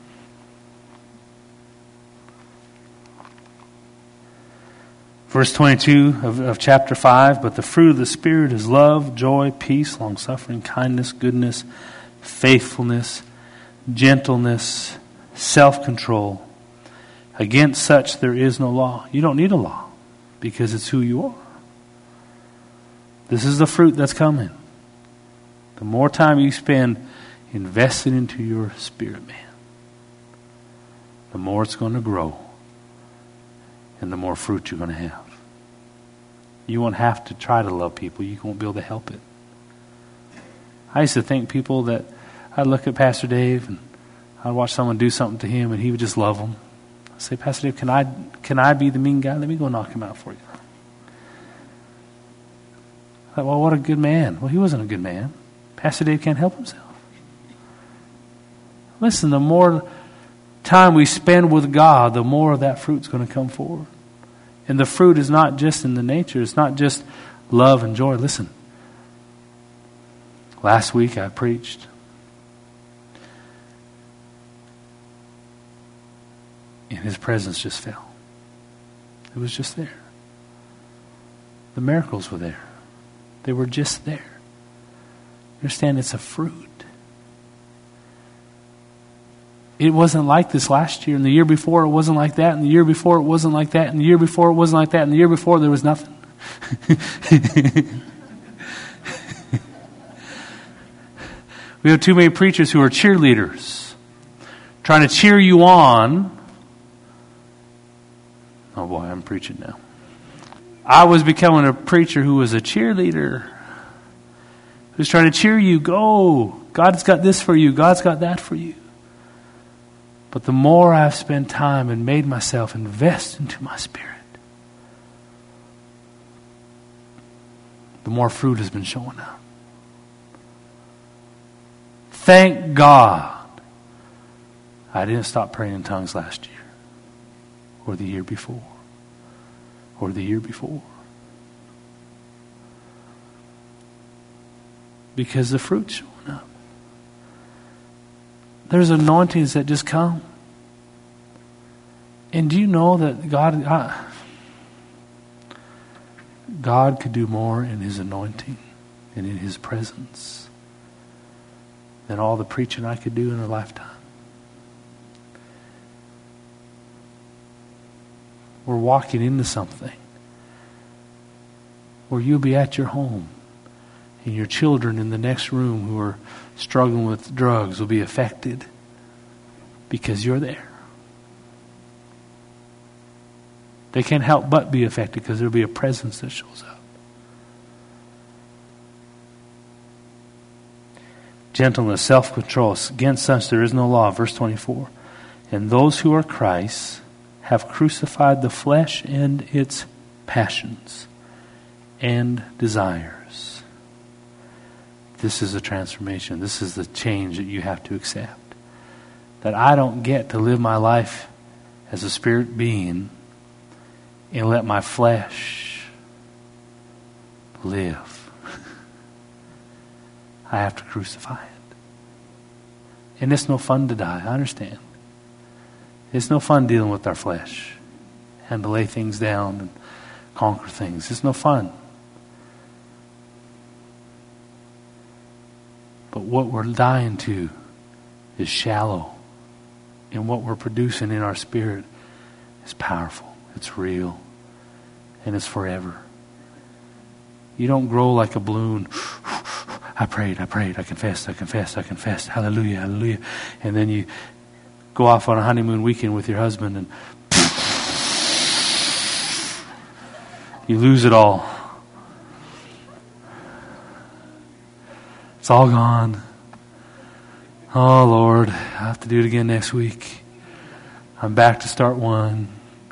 Verse 22 of chapter 5, but the fruit of the Spirit is love, joy, peace, long-suffering, kindness, goodness, faithfulness, gentleness, self-control. Against such there is no law. You don't need a law because it's who you are. This is the fruit that's coming. The more time you spend invested into your spirit, man, the more it's going to grow and the more fruit you're going to have. You won't have to try to love people. You won't be able to help it. I used to think people that I'd look at Pastor Dave and I'd watch someone do something to him and he would just love them. I'd say, Pastor Dave, can I be the mean guy? Let me go knock him out for you. I thought, well, what a good man. Well, he wasn't a good man. Pastor Dave can't help himself. Listen, the more time we spend with God, the more of that fruit's going to come forward. And the fruit is not just in the nature. It's not just love and joy. Listen. Last week I preached. And his presence just fell. It was just there. The miracles were there. They were just there. Understand, it's a fruit. It wasn't like this last year, and the year before it wasn't like that, and the year before it wasn't like that, and the year before it wasn't like that, and the year before there was nothing. We have too many preachers who are cheerleaders, trying to cheer you on. Oh boy, I'm preaching now. I was becoming a preacher who was a cheerleader, who's trying to cheer you, go. God's got this for you. God's got that for you. But the more I've spent time and made myself invest into my spirit, the more fruit has been showing up. Thank God I didn't stop praying in tongues last year or the year before or the year before. Because the fruit's showing up. There's anointings that just come. And do you know that God could do more in his anointing and in his presence than all the preaching I could do in a lifetime? We're walking into something where you'll be at your home and your children in the next room who are struggling with drugs will be affected because you're there. They can't help but be affected because there'll be a presence that shows up. Gentleness, self-control. Against such there is no law. Verse 24. And those who are Christ have crucified the flesh and its passions and desires. This is a transformation. This is the change that you have to accept. That I don't get to live my life as a spirit being and let my flesh live. I have to crucify it. And it's no fun to die, I understand. It's no fun dealing with our flesh and to lay things down and conquer things. It's no fun. But what we're dying to is shallow. And what we're producing in our spirit is powerful. It's real. And it's forever. You don't grow like a balloon I prayed, I confessed, hallelujah, hallelujah. And then you go off on a honeymoon weekend with your husband and you lose it all. It's all gone. Oh, Lord, I have to do it again next week. I'm back to start one.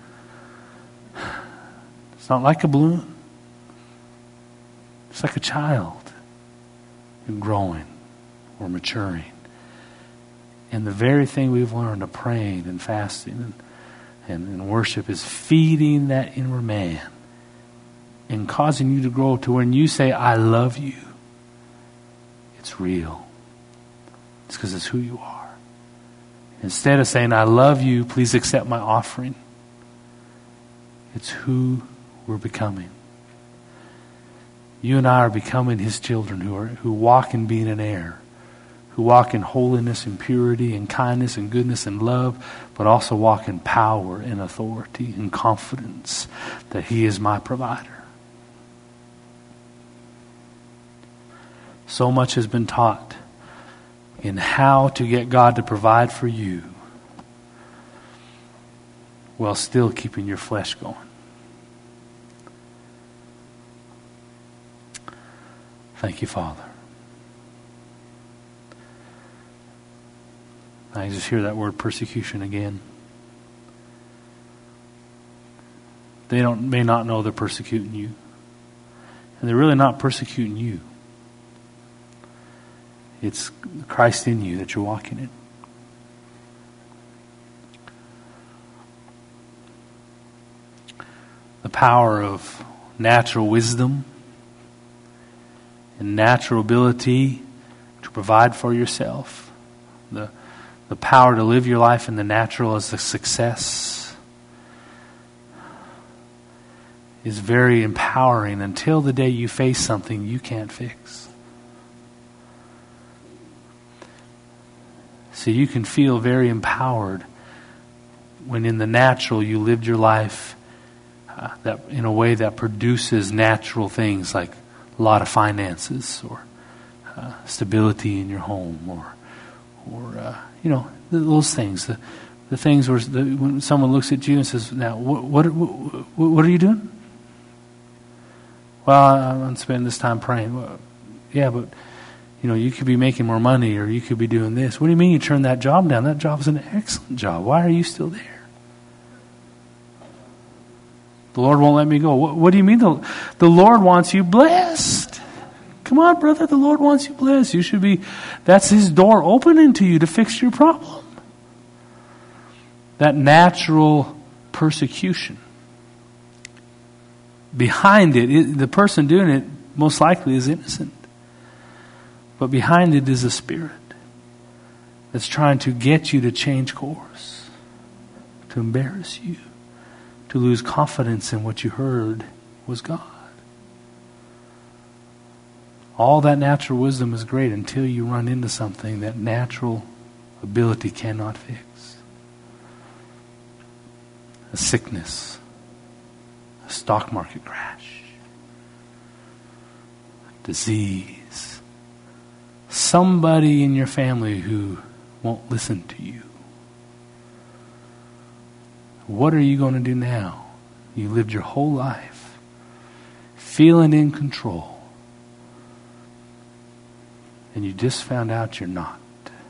It's not like a balloon. It's like a child. You're growing or maturing. And the very thing we've learned of praying and fasting and worship is feeding that inward man and causing you to grow to when you say, I love you, it's real. It's because it's who you are. Instead of saying, I love you, please accept my offering. It's who we're becoming. You and I are becoming His children who walk in being an heir, who walk in holiness and purity and kindness and goodness and love, but also walk in power and authority and confidence that He is my provider. So much has been taught in how to get God to provide for you while still keeping your flesh going. Thank you, Father. I just hear that word persecution again. They may not know they're persecuting you. And they're really not persecuting you. It's Christ in you that you're walking in. The power of natural wisdom and natural ability to provide for yourself. The power to live your life in the natural as a success is very empowering until the day you face something you can't fix. So you can feel very empowered when in the natural you lived your life that in a way that produces natural things like a lot of finances or stability in your home or those things. The things where when someone looks at you and says, "Now, what are you doing?" Well, I'm spending this time praying. Well, yeah, but you could be making more money or you could be doing this. What do you mean you turned that job down? That job's an excellent job. Why are you still there? The Lord won't let me go. What do you mean? The Lord wants you blessed. Come on, brother. The Lord wants you blessed. You should be. That's His door opening to you to fix your problem. That natural persecution. Behind it, the person doing it most likely is innocent. But behind it is a spirit that's trying to get you to change course, to embarrass you, to lose confidence in what you heard was God. All that natural wisdom is great until you run into something that natural ability cannot fix. A sickness, a stock market crash, a disease, somebody in your family who won't listen to you. What are you going to do now? You lived your whole life feeling in control, and you just found out you're not.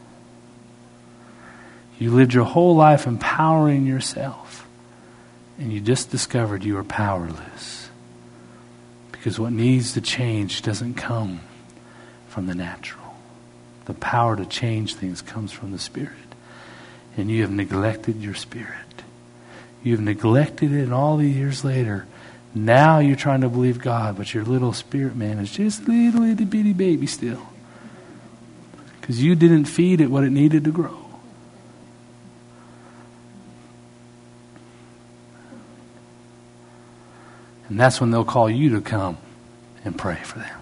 You lived your whole life empowering yourself, and you just discovered you are powerless. Because what needs to change doesn't come from the natural. The power to change things comes from the Spirit. And you have neglected your spirit. You've neglected it, and all these years later, now you're trying to believe God, but your little spirit man is just a little itty bitty baby still. Because you didn't feed it what it needed to grow. And that's when they'll call you to come and pray for them.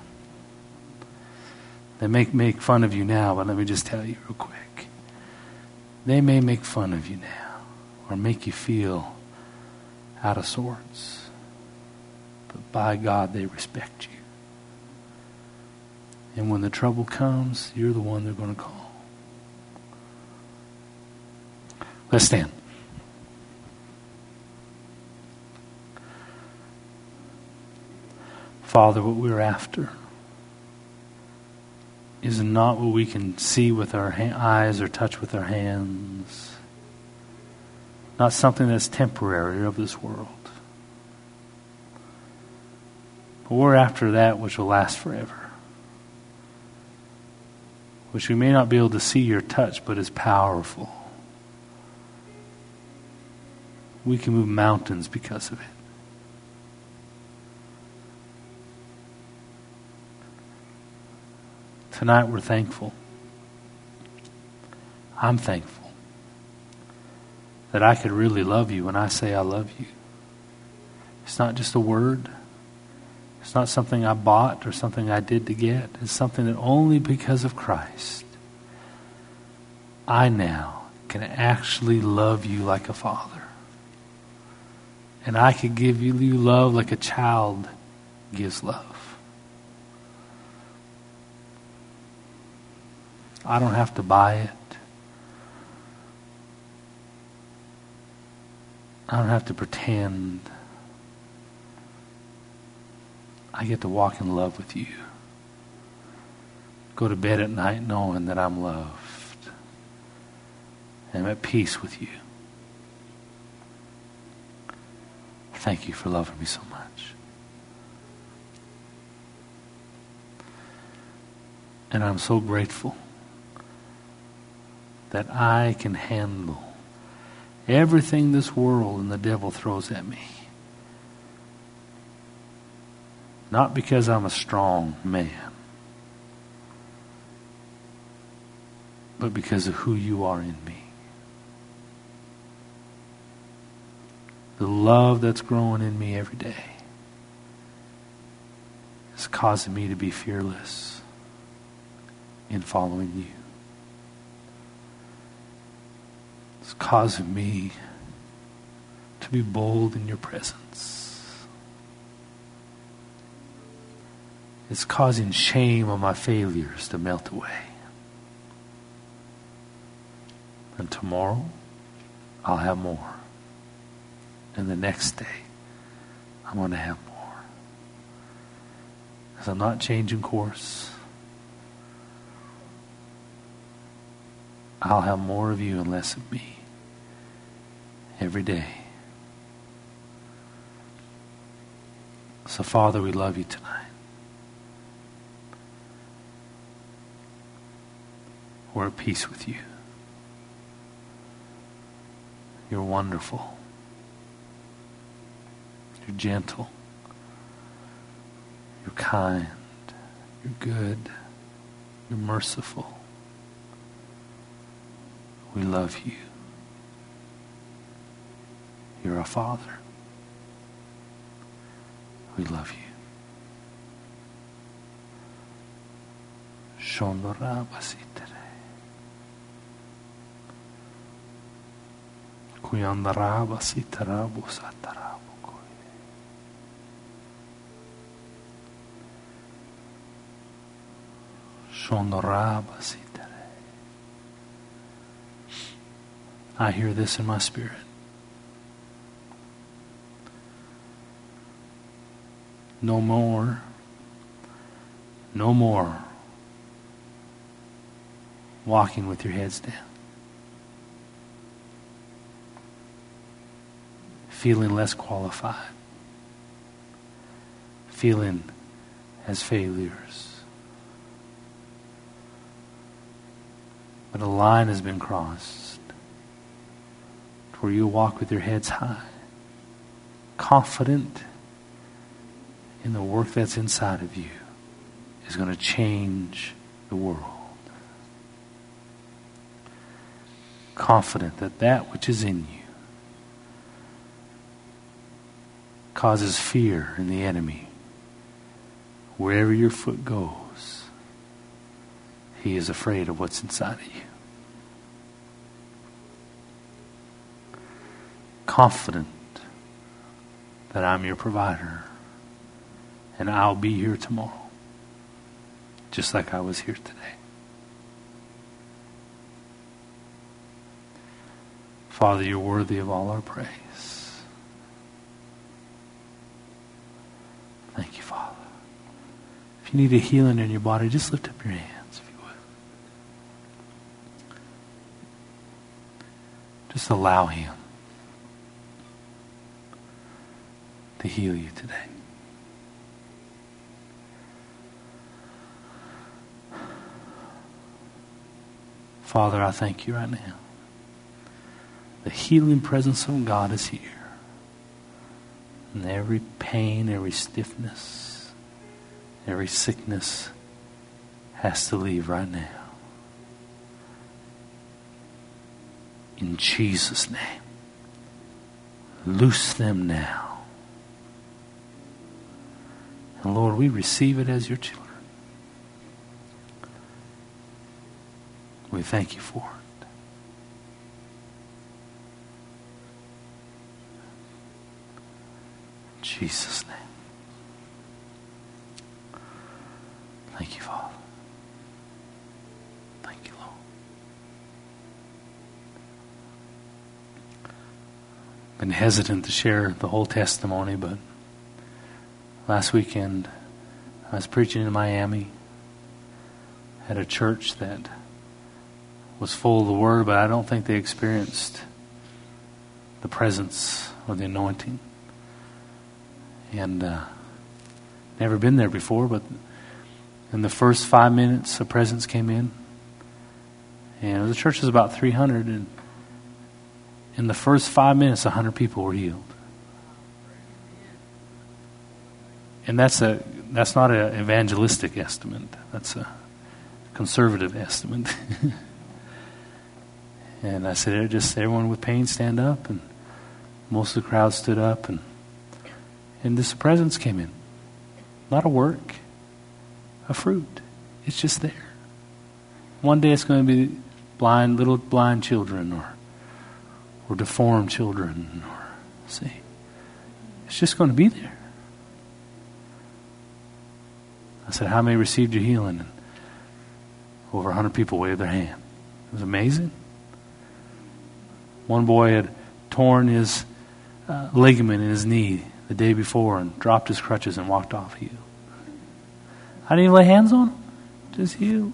They may make fun of you now, but let me just tell you real quick. They may make fun of you now or make you feel out of sorts. But by God, they respect you. And when the trouble comes, you're the one they're going to call. Let's stand. Father, what we're after is not what we can see with our eyes or touch with our hands. Not something that's temporary of this world. But we're after that which will last forever. Which we may not be able to see or touch, but is powerful. We can move mountains because of it. Tonight we're thankful. I'm thankful that I could really love you when I say I love you. It's not just a word. It's not something I bought or something I did to get. It's something that only because of Christ I now can actually love you like a father. And I could give you love like a child gives love. I don't have to buy it. I don't have to pretend. I get to walk in love with you. Go to bed at night knowing that I'm loved. And I'm at peace with you. Thank you for loving me so much. And I'm so grateful that I can handle everything this world and the devil throws at me. Not because I'm a strong man, but because of who you are in me. The love that's growing in me every day is causing me to be fearless in following you. It's causing me to be bold in your presence. It's causing shame on my failures to melt away. And tomorrow, I'll have more. And the next day, I'm going to have more. Because I'm not changing course. I'll have more of you and less of me. Every day. So, Father, we love you tonight. We're at peace with you. You're wonderful. You're gentle. You're kind. You're good. You're merciful. We love you. You're our Father. We love you. Shondora basitere. Kuyandara basitara busatara bukoy. Shondora basitere. I hear this in my spirit. No more walking with your heads down. Feeling less qualified. Feeling as failures. But a line has been crossed where you walk with your heads high, confident in the work that's inside of you is going to change the world. Confident that that which is in you causes fear in the enemy. Wherever your foot goes, he is afraid of what's inside of you. Confident that I'm your provider and I'll be here tomorrow just like I was here today. Father, you're worthy of all our praise. Thank you, Father. If you need a healing in your body, just lift up your hands, if you would. Just allow Him to heal you today. Father, I thank you right now. The healing presence of God is here. And every pain, every stiffness, every sickness has to leave right now. In Jesus' name. Loose them now. And Lord, we receive it as your children. We thank you for it. In Jesus' name. Thank you, Father. Thank you, Lord. Been hesitant to share the whole testimony, but last weekend I was preaching in Miami at a church that was full of the Word, but I don't think they experienced the presence or the anointing. And never been there before, but in the first 5 minutes, the presence came in. And the church was about 300, and in the first 5 minutes, 100 people were healed. And that's not an evangelistic estimate. That's a conservative estimate. And I said, just everyone with pain stand up, and most of the crowd stood up, and this presence came in. Not a work, a fruit. It's just there. One day it's going to be little blind children, or deformed children, or see. It's just going to be there. I said, how many received your healing? And over 100 people waved their hand. It was amazing. One boy had torn his ligament in his knee the day before and dropped his crutches and walked off healed. I didn't even lay hands on him. Just healed.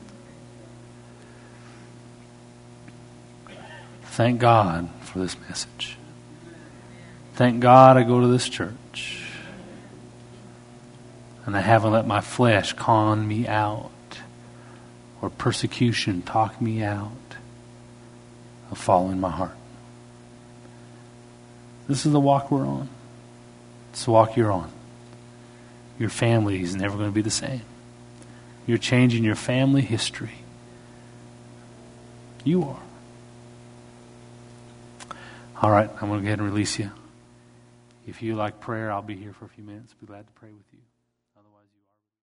Thank God for this message. Thank God I go to this church. And I haven't let my flesh con me out or persecution talk me out of following my heart. This is the walk we're on. It's the walk you're on. Your family is never going to be the same. You're changing your family history. You are. All right, I'm going to go ahead and release you. If you like prayer, I'll be here for a few minutes. Be glad to pray with you.